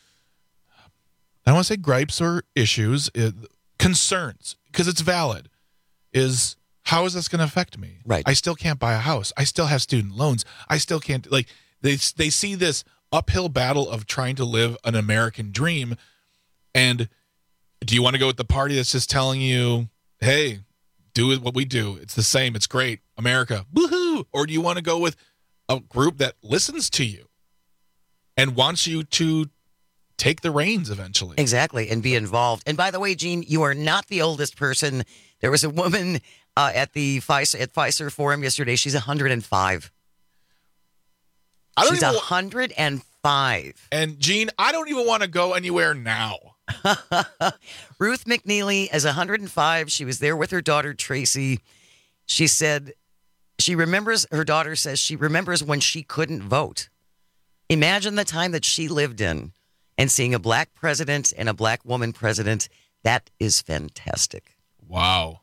Speaker 22: I don't want to say gripes or issues, concerns, because it's valid, is how is this going to affect me?
Speaker 21: Right.
Speaker 22: I still can't buy a house. I still have student loans. I still can't they see this uphill battle of trying to live an American dream, and do you want to go with the party that's just telling you, hey, do what we do. It's the same. It's great. America. Woohoo! Or do you want to go with a group that listens to you and wants you to take the reins eventually.
Speaker 21: Exactly, and be involved. And by the way, Gene, you are not the oldest person. There was a woman at the Pfizer Forum yesterday. She's 105. She's 105.
Speaker 22: And Gene, I don't even want to go anywhere now.
Speaker 21: Ruth McNeely is 105. She was there with her daughter, Tracy. She said she remembers, her daughter says she remembers when she couldn't vote. Imagine the time that she lived in and seeing a black president and a black woman president. That is fantastic.
Speaker 22: Wow.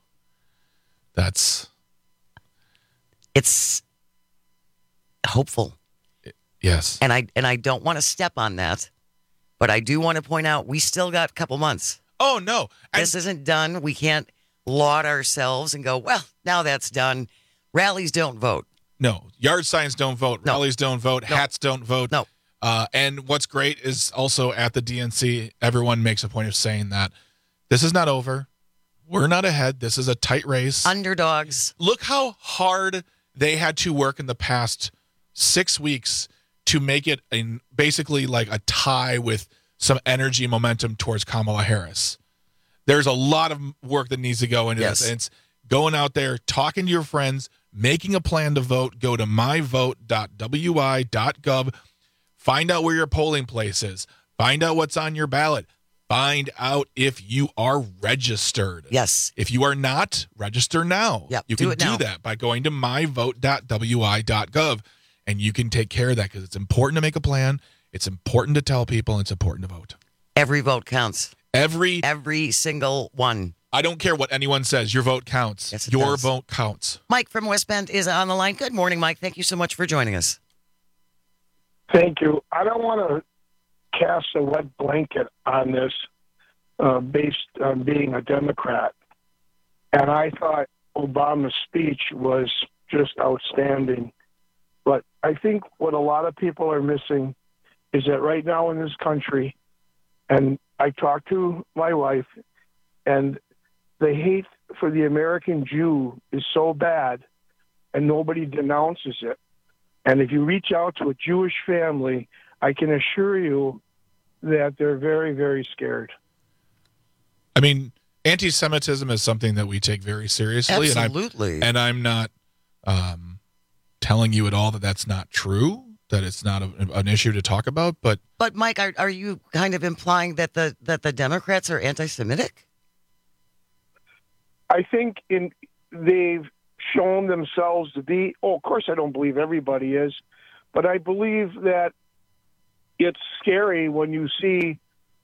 Speaker 21: It's hopeful.
Speaker 22: Yes.
Speaker 21: And I don't want to step on that, but I do want to point out we still got a couple months.
Speaker 22: Oh, no.
Speaker 21: This isn't done. We can't laud ourselves and go, well, now that's done. Rallies don't vote.
Speaker 22: No. Yard signs don't vote.
Speaker 21: No.
Speaker 22: Rallies don't vote.
Speaker 21: No.
Speaker 22: Hats don't vote.
Speaker 21: No.
Speaker 22: And what's great is also at the DNC, everyone makes a point of saying that this is not over. We're not ahead. This is a tight race.
Speaker 21: Underdogs.
Speaker 22: Look how hard they had to work in the past 6 weeks to make it basically like a tie with some energy and momentum towards Kamala Harris. There's a lot of work that needs to go into this. And it's going out there, talking to your friends, making a plan to vote. Go to myvote.wi.gov. Find out where your polling place is. Find out what's on your ballot. Find out if you are registered.
Speaker 21: Yes.
Speaker 22: If you are not, register now.
Speaker 21: Yep,
Speaker 22: you
Speaker 21: do
Speaker 22: can
Speaker 21: it now.
Speaker 22: do that by going to myvote.wi.gov, and you can take care of that because it's important to make a plan. It's important to tell people. And it's important to vote.
Speaker 21: Every vote counts.
Speaker 22: Every
Speaker 21: single one.
Speaker 22: I don't care what anyone says. Your vote counts.
Speaker 21: Yes, it
Speaker 22: your
Speaker 21: does.
Speaker 22: vote counts.
Speaker 21: Mike from West Bend is on the line. Good morning, Mike. Thank you so much for joining us.
Speaker 13: Thank you. I don't want to cast a wet blanket on this based on being a Democrat. And I thought Obama's speech was just outstanding. But I think what a lot of people are missing is that right now in this country, and I talked to my wife, and the hate for the American Jew is so bad, and nobody denounces it. And if you reach out to a Jewish family, I can assure you that they're very, very scared.
Speaker 22: I mean, anti-Semitism is something that we take very seriously.
Speaker 21: Absolutely.
Speaker 22: And I'm not telling you at all that that's not true, that it's not an issue to talk about. But
Speaker 21: Mike, are you kind of implying that the Democrats are anti-Semitic?
Speaker 13: I think they've shown themselves to be. Oh, of course, I don't believe everybody is, but I believe that it's scary when you see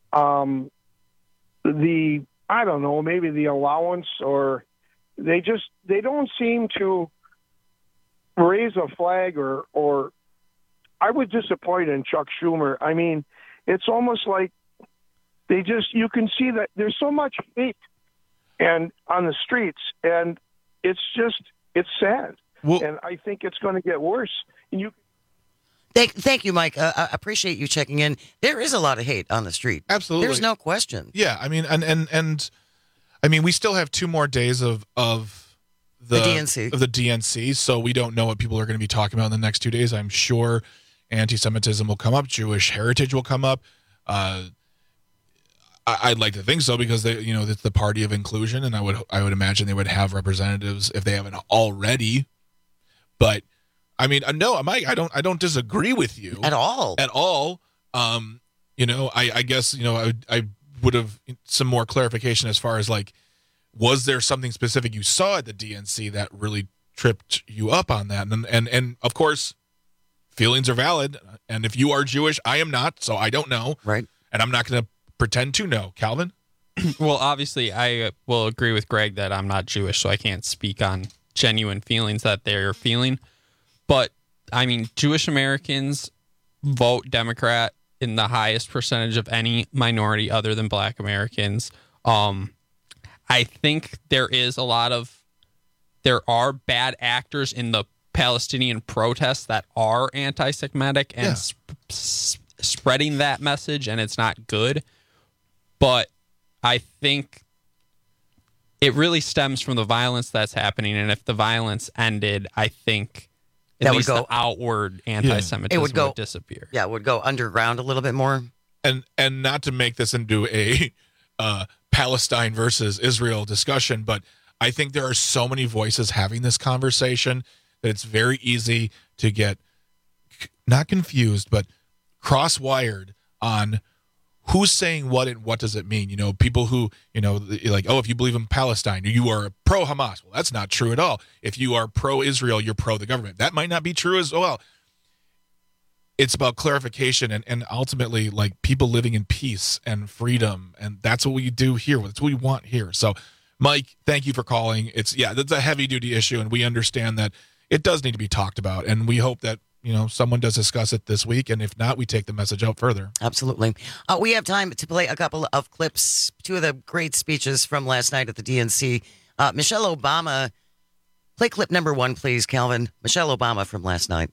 Speaker 13: maybe the allowance, or they don't seem to raise a flag or I was disappointed in Chuck Schumer. I mean, it's almost like you can see that there's so much hate and on the streets, and it's sad.
Speaker 22: Well,
Speaker 13: and I think it's going to get worse. And
Speaker 21: Thank you, Mike. I appreciate you checking in. There is a lot of hate on the street.
Speaker 22: Absolutely.
Speaker 21: There's no question.
Speaker 22: Yeah, I mean, and I mean, we still have 2 more days of the DNC, so we don't know what people are going to be talking about in the next 2 days. I'm sure anti-Semitism will come up, Jewish heritage will come up. I'd like to think so because it's the party of inclusion, and I would imagine they would have representatives if they haven't already. But I mean, no, Mike, I don't disagree with you
Speaker 21: at all.
Speaker 22: I guess I would have some more clarification as far as like, was there something specific you saw at the DNC that really tripped you up on that? And of course, feelings are valid. And if you are Jewish, I am not, so I don't know.
Speaker 21: Right.
Speaker 22: And I'm not going to pretend to know. Calvin?
Speaker 1: Well, obviously, I will agree with Greg that I'm not Jewish, so I can't speak on genuine feelings that they're feeling. But, I mean, Jewish Americans vote Democrat in the highest percentage of any minority other than Black Americans. I think there are bad actors in the Palestinian protests that are anti-Semitic and spreading that message, and it's not good. But I think it really stems from the violence that's happening, and if the violence ended, I think at least the outward anti-Semitism would disappear.
Speaker 21: Yeah, it would go underground a little bit more.
Speaker 22: and not to make this into a Palestine versus Israel discussion, but I think there are so many voices having this conversation that it's very easy to get not confused, but cross-wired on who's saying what and what does it mean. People who, like, oh, if you believe in Palestine, you are pro-Hamas. Well, that's not true at all. If you are pro-Israel, you're pro the government. That might not be true as well. It's about clarification and ultimately, like, people living in peace and freedom, and that's what we do here. That's what we want here. So, Mike, thank you for calling. That's a heavy-duty issue, and we understand that it does need to be talked about, and we hope that someone does discuss it this week, and if not, we take the message out further.
Speaker 21: Absolutely. We have time to play a couple of clips, two of the great speeches from last night at the DNC. Michelle Obama, play clip number 1, please, Calvin. Michelle Obama from last night.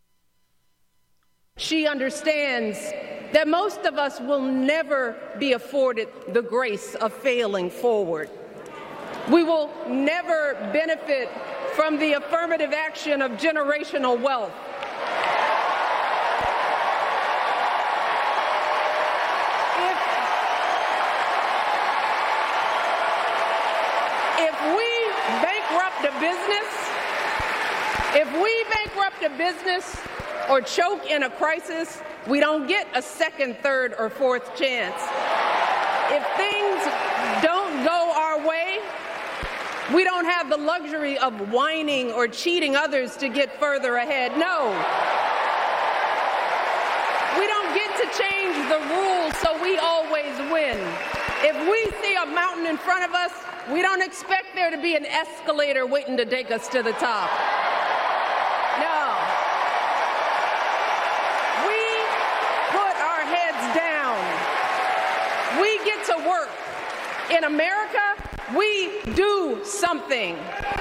Speaker 2: She understands that most of us will never be afforded the grace of failing forward. We will never benefit from the affirmative action of generational wealth. If we bankrupt a business or choke in a crisis, we don't get a second, third, or fourth chance. If things don't go our way, we don't have the luxury of whining or cheating others to get further ahead. No. We don't get to change the rules so we always win. If we see a mountain in front of us, we don't expect there to be an escalator waiting to take us to the top. No. We put our heads down. We get to work. In America, we do something.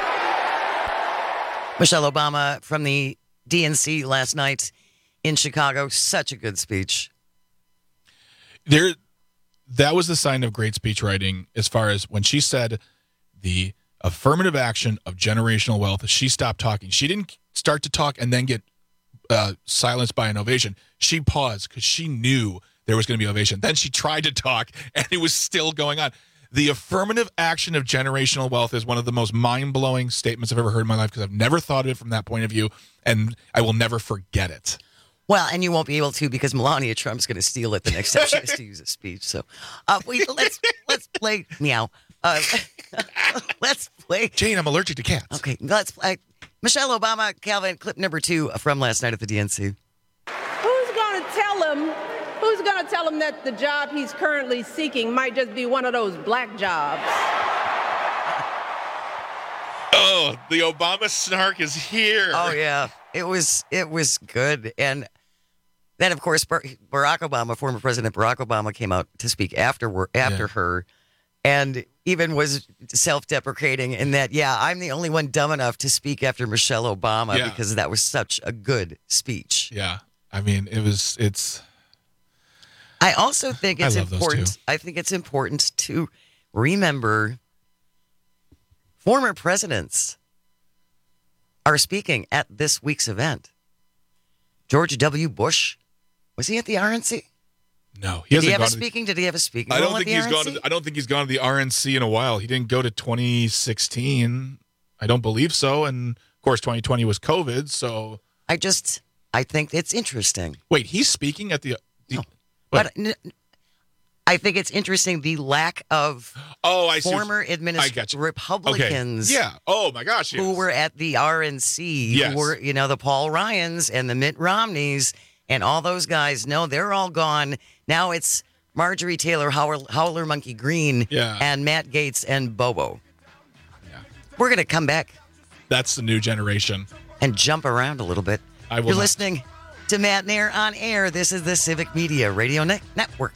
Speaker 21: Michelle Obama from the DNC last night in Chicago. Such a good speech.
Speaker 22: That was the sign of great speech writing as far as when she said the affirmative action of generational wealth. She stopped talking. She didn't start to talk and then get silenced by an ovation. She paused because she knew there was going to be ovation. Then she tried to talk and it was still going on. The affirmative action of generational wealth is one of the most mind-blowing statements I've ever heard in my life because I've never thought of it from that point of view, and I will never forget it.
Speaker 21: Well, and you won't be able to because Melania Trump's going to steal it the next time she has to use a speech. So, let's play meow. Let's play.
Speaker 22: Jane, I'm allergic to cats.
Speaker 21: Okay, let's play Michelle Obama, Calvin, clip number 2 from last night at the DNC.
Speaker 2: Who's going to tell him that the job he's currently seeking might just be one of those black jobs?
Speaker 22: Oh, the Obama snark is here.
Speaker 21: Oh yeah, it was good. And then, of course, Barack Obama, former President Barack Obama, came out to speak after her, and even was self-deprecating in that, I'm the only one dumb enough to speak after Michelle Obama because that was such a good speech.
Speaker 22: Yeah, I mean, it's.
Speaker 21: I also think it's important. I think it's important to remember former presidents are speaking at this week's event. George W. Bush, was he at the RNC?
Speaker 22: No,
Speaker 21: Did he have a speaking role at the RNC?
Speaker 22: I don't think he's gone to the RNC in a while. He didn't go to 2016. I don't believe so. And of course, 2020 was COVID. So
Speaker 21: I think it's interesting.
Speaker 22: Wait, he's speaking at the
Speaker 21: but I think it's interesting the lack of former Republicans.
Speaker 22: Okay. Yeah. Oh my gosh. Yes.
Speaker 21: Who were at the RNC?
Speaker 22: Yes.
Speaker 21: Who were the Paul Ryans and the Mitt Romneys and all those guys. No, they're all gone. Now it's Marjorie Taylor Howler Monkey Green and Matt Gaetz and Bobo. Yeah. We're gonna come back.
Speaker 22: That's the new generation.
Speaker 21: And jump around a little bit. You're listening to Matt Nair on air. This is the Civic Media Radio Network.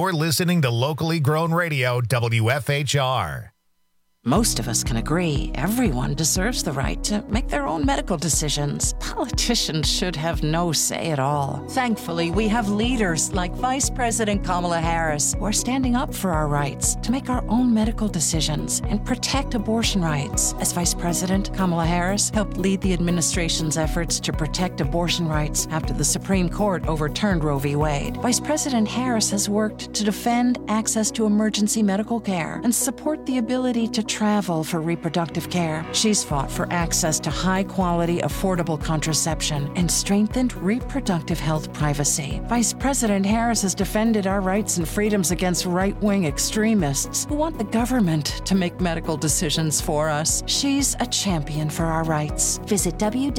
Speaker 3: You're listening to locally grown radio WFHR.
Speaker 4: Most of us can agree everyone deserves the right to make their own medical decisions. Politicians should have no say at all. Thankfully, we have leaders like Vice President Kamala Harris who are standing up for our rights to make our own medical decisions and protect abortion rights. As Vice President, Kamala Harris helped lead the administration's efforts to protect abortion rights after the Supreme Court overturned Roe v. Wade. Vice President Harris has worked to defend access to emergency medical care and support the ability to travel for reproductive care. She's fought for access to high-quality, affordable contraception and strengthened reproductive health privacy. Vice President Harris has defended our rights and freedoms against right-wing extremists who want the government to make medical decisions for us. She's a champion for our rights.
Speaker 15: Visit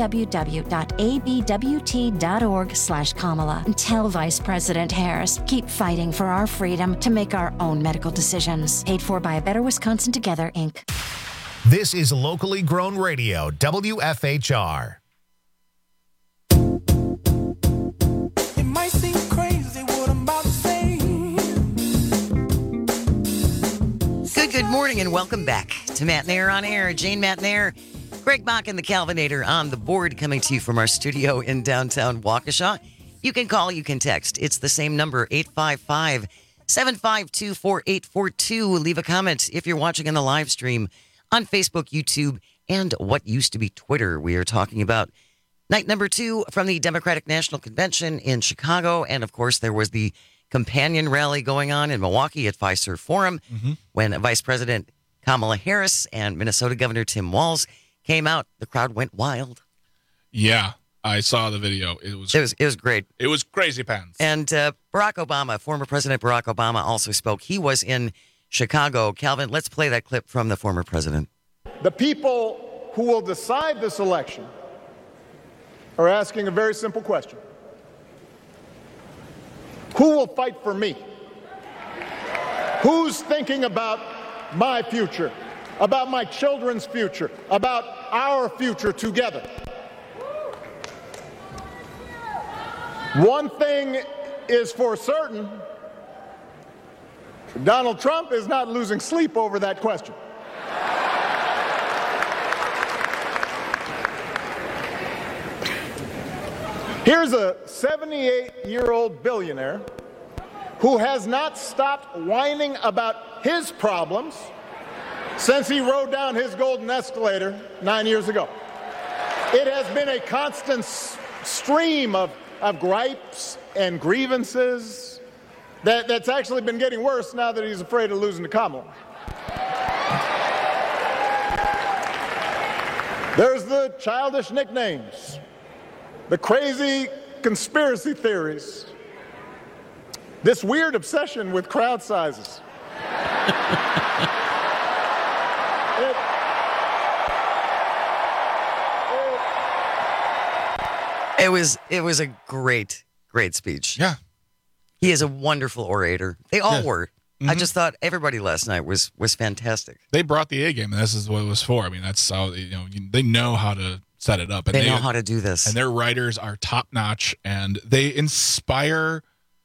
Speaker 15: www.abwt.org/Kamala and tell Vice President Harris, keep fighting for our freedom to make our own medical decisions. Paid for by A Better Wisconsin Together, Inc.
Speaker 3: This is locally grown radio, WFHR.
Speaker 10: It might seem crazy what I'm about to say.
Speaker 21: Good morning and welcome back to Matt Nair on Air. Jane Matt Nair, Greg Bach and the Calvinator on the board, coming to you from our studio in downtown Waukesha. You can call, you can text. It's the same number, 855-752-4842. Leave a comment if you're watching on the live stream on Facebook, YouTube, and what used to be Twitter. We are talking about night number 2 from the Democratic National Convention in Chicago. And, of course, there was the companion rally going on in Milwaukee at Fiserv Forum when Vice President Kamala Harris and Minnesota Governor Tim Walz came out. The crowd went wild.
Speaker 22: Yeah, I saw the video. It was
Speaker 21: great.
Speaker 22: It was crazy pants.
Speaker 21: And Barack Obama, former President Barack Obama, also spoke. He was in Chicago. Calvin, let's play that clip from the former president.
Speaker 16: The people who will decide this election are asking a very simple question. Who will fight for me? Who's thinking about my future, about my children's future, about our future together? One thing is for certain, Donald Trump is not losing sleep over that question. Here's a 78-year-old billionaire who has not stopped whining about his problems since he rode down his golden escalator 9 years ago. It has been a constant stream of gripes and grievances that's actually been getting worse now that he's afraid of losing to Kamala. There's the childish nicknames, the crazy conspiracy theories, this weird obsession with crowd sizes.
Speaker 21: It was a great speech.
Speaker 22: Yeah.
Speaker 21: He is a wonderful orator. They all were. I just thought everybody last night was fantastic.
Speaker 22: They brought the A game, and this is what it was for. I mean, that's how they know how to set it up. And
Speaker 21: they know how to do this.
Speaker 22: And their writers are top notch, and they inspire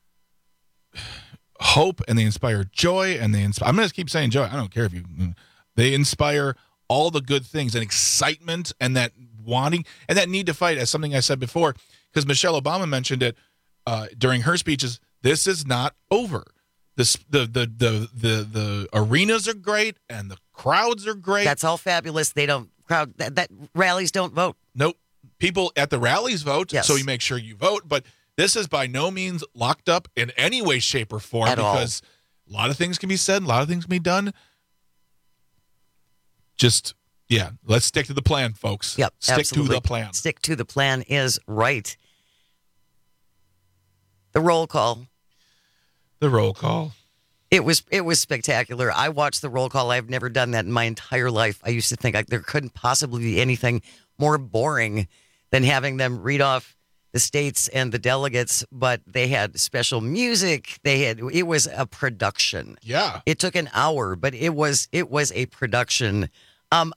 Speaker 22: hope, and they inspire joy, and I'm going to keep saying joy. I don't care if you. They inspire all the good things and excitement, and that wanting and that need to fight. As something I said before, because Michelle Obama mentioned it during her speeches. This is not over. The arenas are great and the crowds are great.
Speaker 21: That's all fabulous. They don't that rallies don't vote.
Speaker 22: Nope. People at the rallies vote, so you make sure you vote. But this is by no means locked up in any way, shape, or form because a lot of things can be said, a lot of things can be done. Just let's stick to the plan, folks.
Speaker 21: Yep,
Speaker 22: stick
Speaker 21: absolutely.
Speaker 22: to the plan.
Speaker 21: Stick to the plan is right. The roll call.
Speaker 22: The roll call.
Speaker 21: It was spectacular. I watched the roll call. I've never done that in my entire life. I used to think there couldn't possibly be anything more boring than having them read off the states and the delegates, but they had special music. It was a production.
Speaker 22: Yeah.
Speaker 21: It took an hour, but it was a production. Our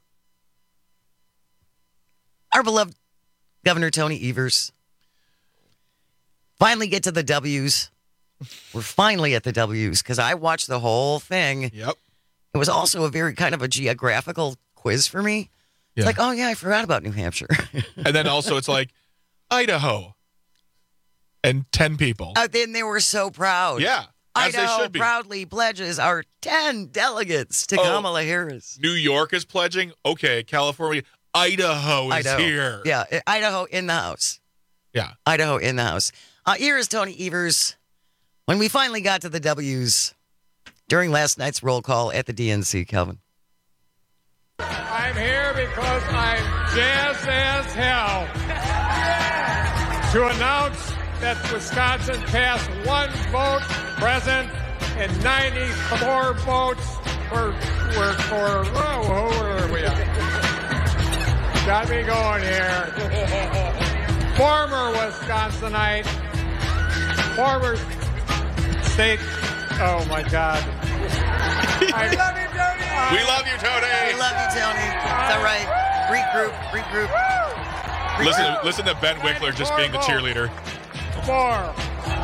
Speaker 21: beloved Governor Tony Evers finally get to the W's. We're finally at the W's because I watched the whole thing.
Speaker 22: Yep.
Speaker 21: It was also a very kind of a geographical quiz for me. It's
Speaker 22: Yeah.
Speaker 21: like, oh, yeah, I forgot about New Hampshire.
Speaker 22: And then also it's like Idaho and 10 people.
Speaker 21: Then they were so proud.
Speaker 22: Yeah, as they
Speaker 21: Idaho
Speaker 22: should be.
Speaker 21: proudly pledges our 10 delegates to Kamala Harris.
Speaker 22: New York is pledging. Okay, California. Idaho is here.
Speaker 21: Yeah, Idaho in the house.
Speaker 22: Yeah.
Speaker 21: Idaho in the house. Here is Tony Evers. When we finally got to the W's during last night's roll call at the DNC, Calvin.
Speaker 6: I'm here because I'm jazzed as hell to announce that Wisconsin passed 1 vote present and 94 votes were for, who are we at? Got me going here. Former Wisconsinite, former state, oh my God.
Speaker 21: We love you, Tony.
Speaker 22: We love you, Tony.
Speaker 21: We love you, Tony. It's all right. Regroup.
Speaker 22: Listen to Ben Wickler just being the cheerleader.
Speaker 6: 4.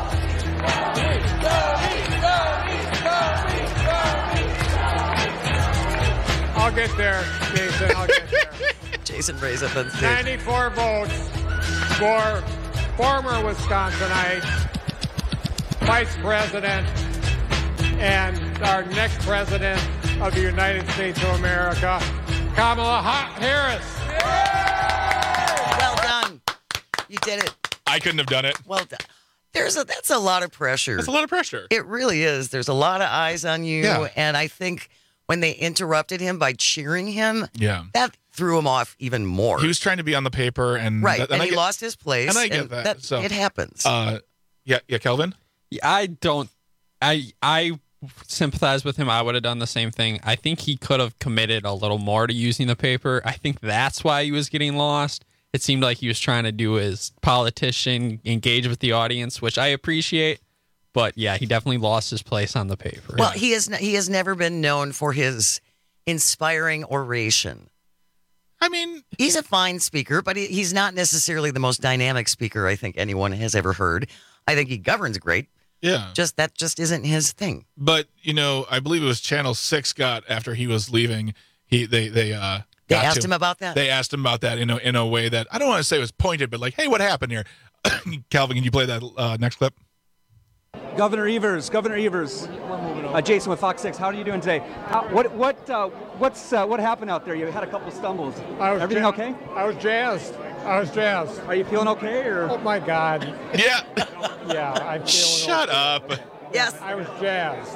Speaker 6: I'll get there, Jason. I'll get there.
Speaker 21: Jason raised up on stage.
Speaker 6: 94 votes for former Wisconsinite, Vice President, and our next President of the United States of America, Kamala Harris.
Speaker 21: Well done. You did it.
Speaker 22: I couldn't have done it.
Speaker 21: Well done. That's a lot of pressure.
Speaker 22: That's a lot of pressure.
Speaker 21: It really is. There's a lot of eyes on you.
Speaker 22: Yeah.
Speaker 21: And I think when they interrupted him by cheering him,
Speaker 22: Yeah.
Speaker 21: that threw him off even more.
Speaker 22: He was trying to be on the paper, and
Speaker 21: Right. And he lost his place.
Speaker 22: And I get that. So
Speaker 21: it happens.
Speaker 22: Yeah, Kelvin.
Speaker 1: I sympathize with him. I would have done the same thing. I think he could have committed a little more to using the paper. I think that's why he was getting lost. It seemed like he was trying to do his politician, engage with the audience, which I appreciate. But yeah, he definitely lost his place on the paper.
Speaker 21: Well, he has never been known for his inspiring oration.
Speaker 22: I mean,
Speaker 21: he's a fine speaker, but he's not necessarily the most dynamic speaker I think anyone has ever heard. I think he governs great.
Speaker 22: Yeah.
Speaker 21: That just isn't his thing.
Speaker 22: But, I believe it was Channel 6 got, after he was leaving, they
Speaker 21: asked him about that?
Speaker 22: They asked him about that in a way that, I don't want to say was pointed, but like, hey, what happened here? Calvin, can you play that next clip?
Speaker 7: Governor Evers, Jason with Fox 6. How are you doing today? What happened out there? You had a couple stumbles. Everything okay?
Speaker 6: I was jazzed.
Speaker 7: Are you feeling okay? Or?
Speaker 6: Oh my God.
Speaker 22: Yeah.
Speaker 6: Yeah, I'm feeling
Speaker 22: Shut up.
Speaker 21: Yes.
Speaker 6: I was jazzed.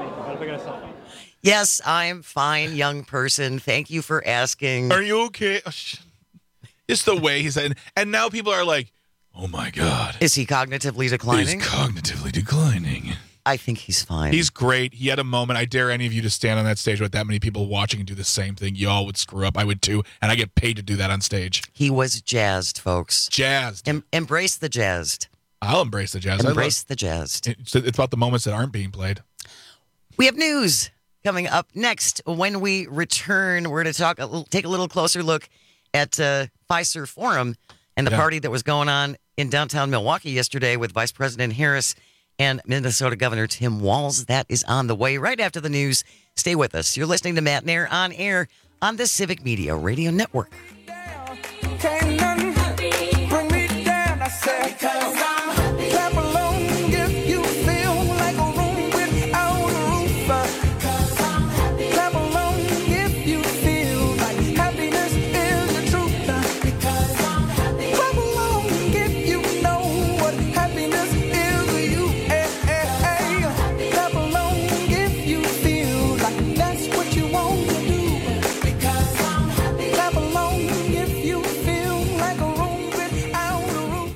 Speaker 21: Yes, I'm fine, young person. Thank you for asking.
Speaker 22: Are you okay? It's the way he said, and now people are like, oh my God.
Speaker 21: Is he cognitively declining?
Speaker 22: He's cognitively declining.
Speaker 21: I think he's fine.
Speaker 22: He's great. He had a moment. I dare any of you to stand on that stage with that many people watching and do the same thing. Y'all would screw up. I would too. And I get paid to do that on stage.
Speaker 21: He was jazzed, folks.
Speaker 22: Jazzed.
Speaker 21: Embrace the jazzed.
Speaker 22: I'll embrace the jazz.
Speaker 21: Embrace the jazzed.
Speaker 22: It's about the moments that aren't being played.
Speaker 21: We have news coming up next. When we return, we're going to take a little closer look at Pfizer Forum and the party that was going on in downtown Milwaukee yesterday with Vice President Harris and Minnesota Governor Tim Walz. That is on the way right after the news. Stay with us. You're listening to Matt Nair on air on the Civic Media Radio Network.
Speaker 10: Can't nothing bring me down. I said, clap along if you feel like a room without a roof. Clap along if you feel like happiness is the truth. Clap along if you know what happiness is to you. Clap along if you feel like that's what you want to do. Clap along if you feel like a room without a roof.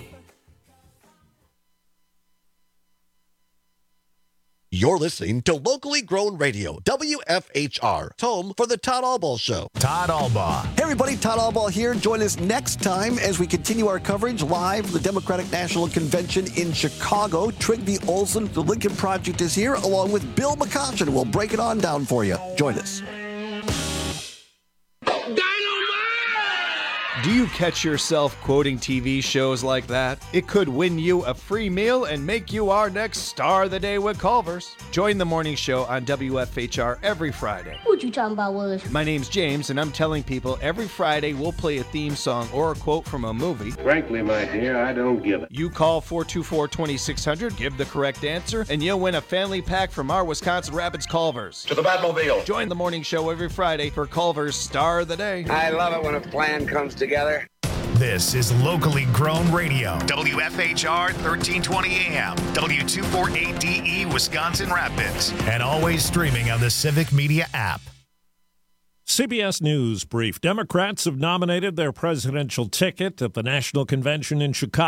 Speaker 17: You're listening to locally grown radio, WFHR, home for the Todd Albaugh Show.
Speaker 3: Todd Albaugh.
Speaker 17: Hey everybody, Todd Albaugh here. Join us next time as we continue our coverage live from the Democratic National Convention in Chicago. Trygve Olsen, the Lincoln Project is here, along with Bill McCoshen. We'll break it on down for you. Join us.
Speaker 9: Do you catch yourself quoting TV shows like that? It could win you a free meal and make you our next Star of the Day with Culver's. Join the morning show on WFHR every Friday.
Speaker 14: What you talking about, Willis?
Speaker 9: My name's James, and I'm telling people every Friday we'll play a theme song or a quote from a movie.
Speaker 18: Frankly, my dear, I don't give it.
Speaker 9: You call 424-2600, give the correct answer, and you'll win a family pack from our Wisconsin Rapids Culver's.
Speaker 18: To the Batmobile.
Speaker 9: Join the morning show every Friday for Culver's Star of the Day.
Speaker 18: I love it when a plan comes together.
Speaker 3: This is locally grown radio. WFHR 1320 AM, W248DE Wisconsin Rapids, and always streaming on the Civic Media app.
Speaker 19: CBS News brief. Democrats have nominated their presidential ticket at the National Convention in Chicago.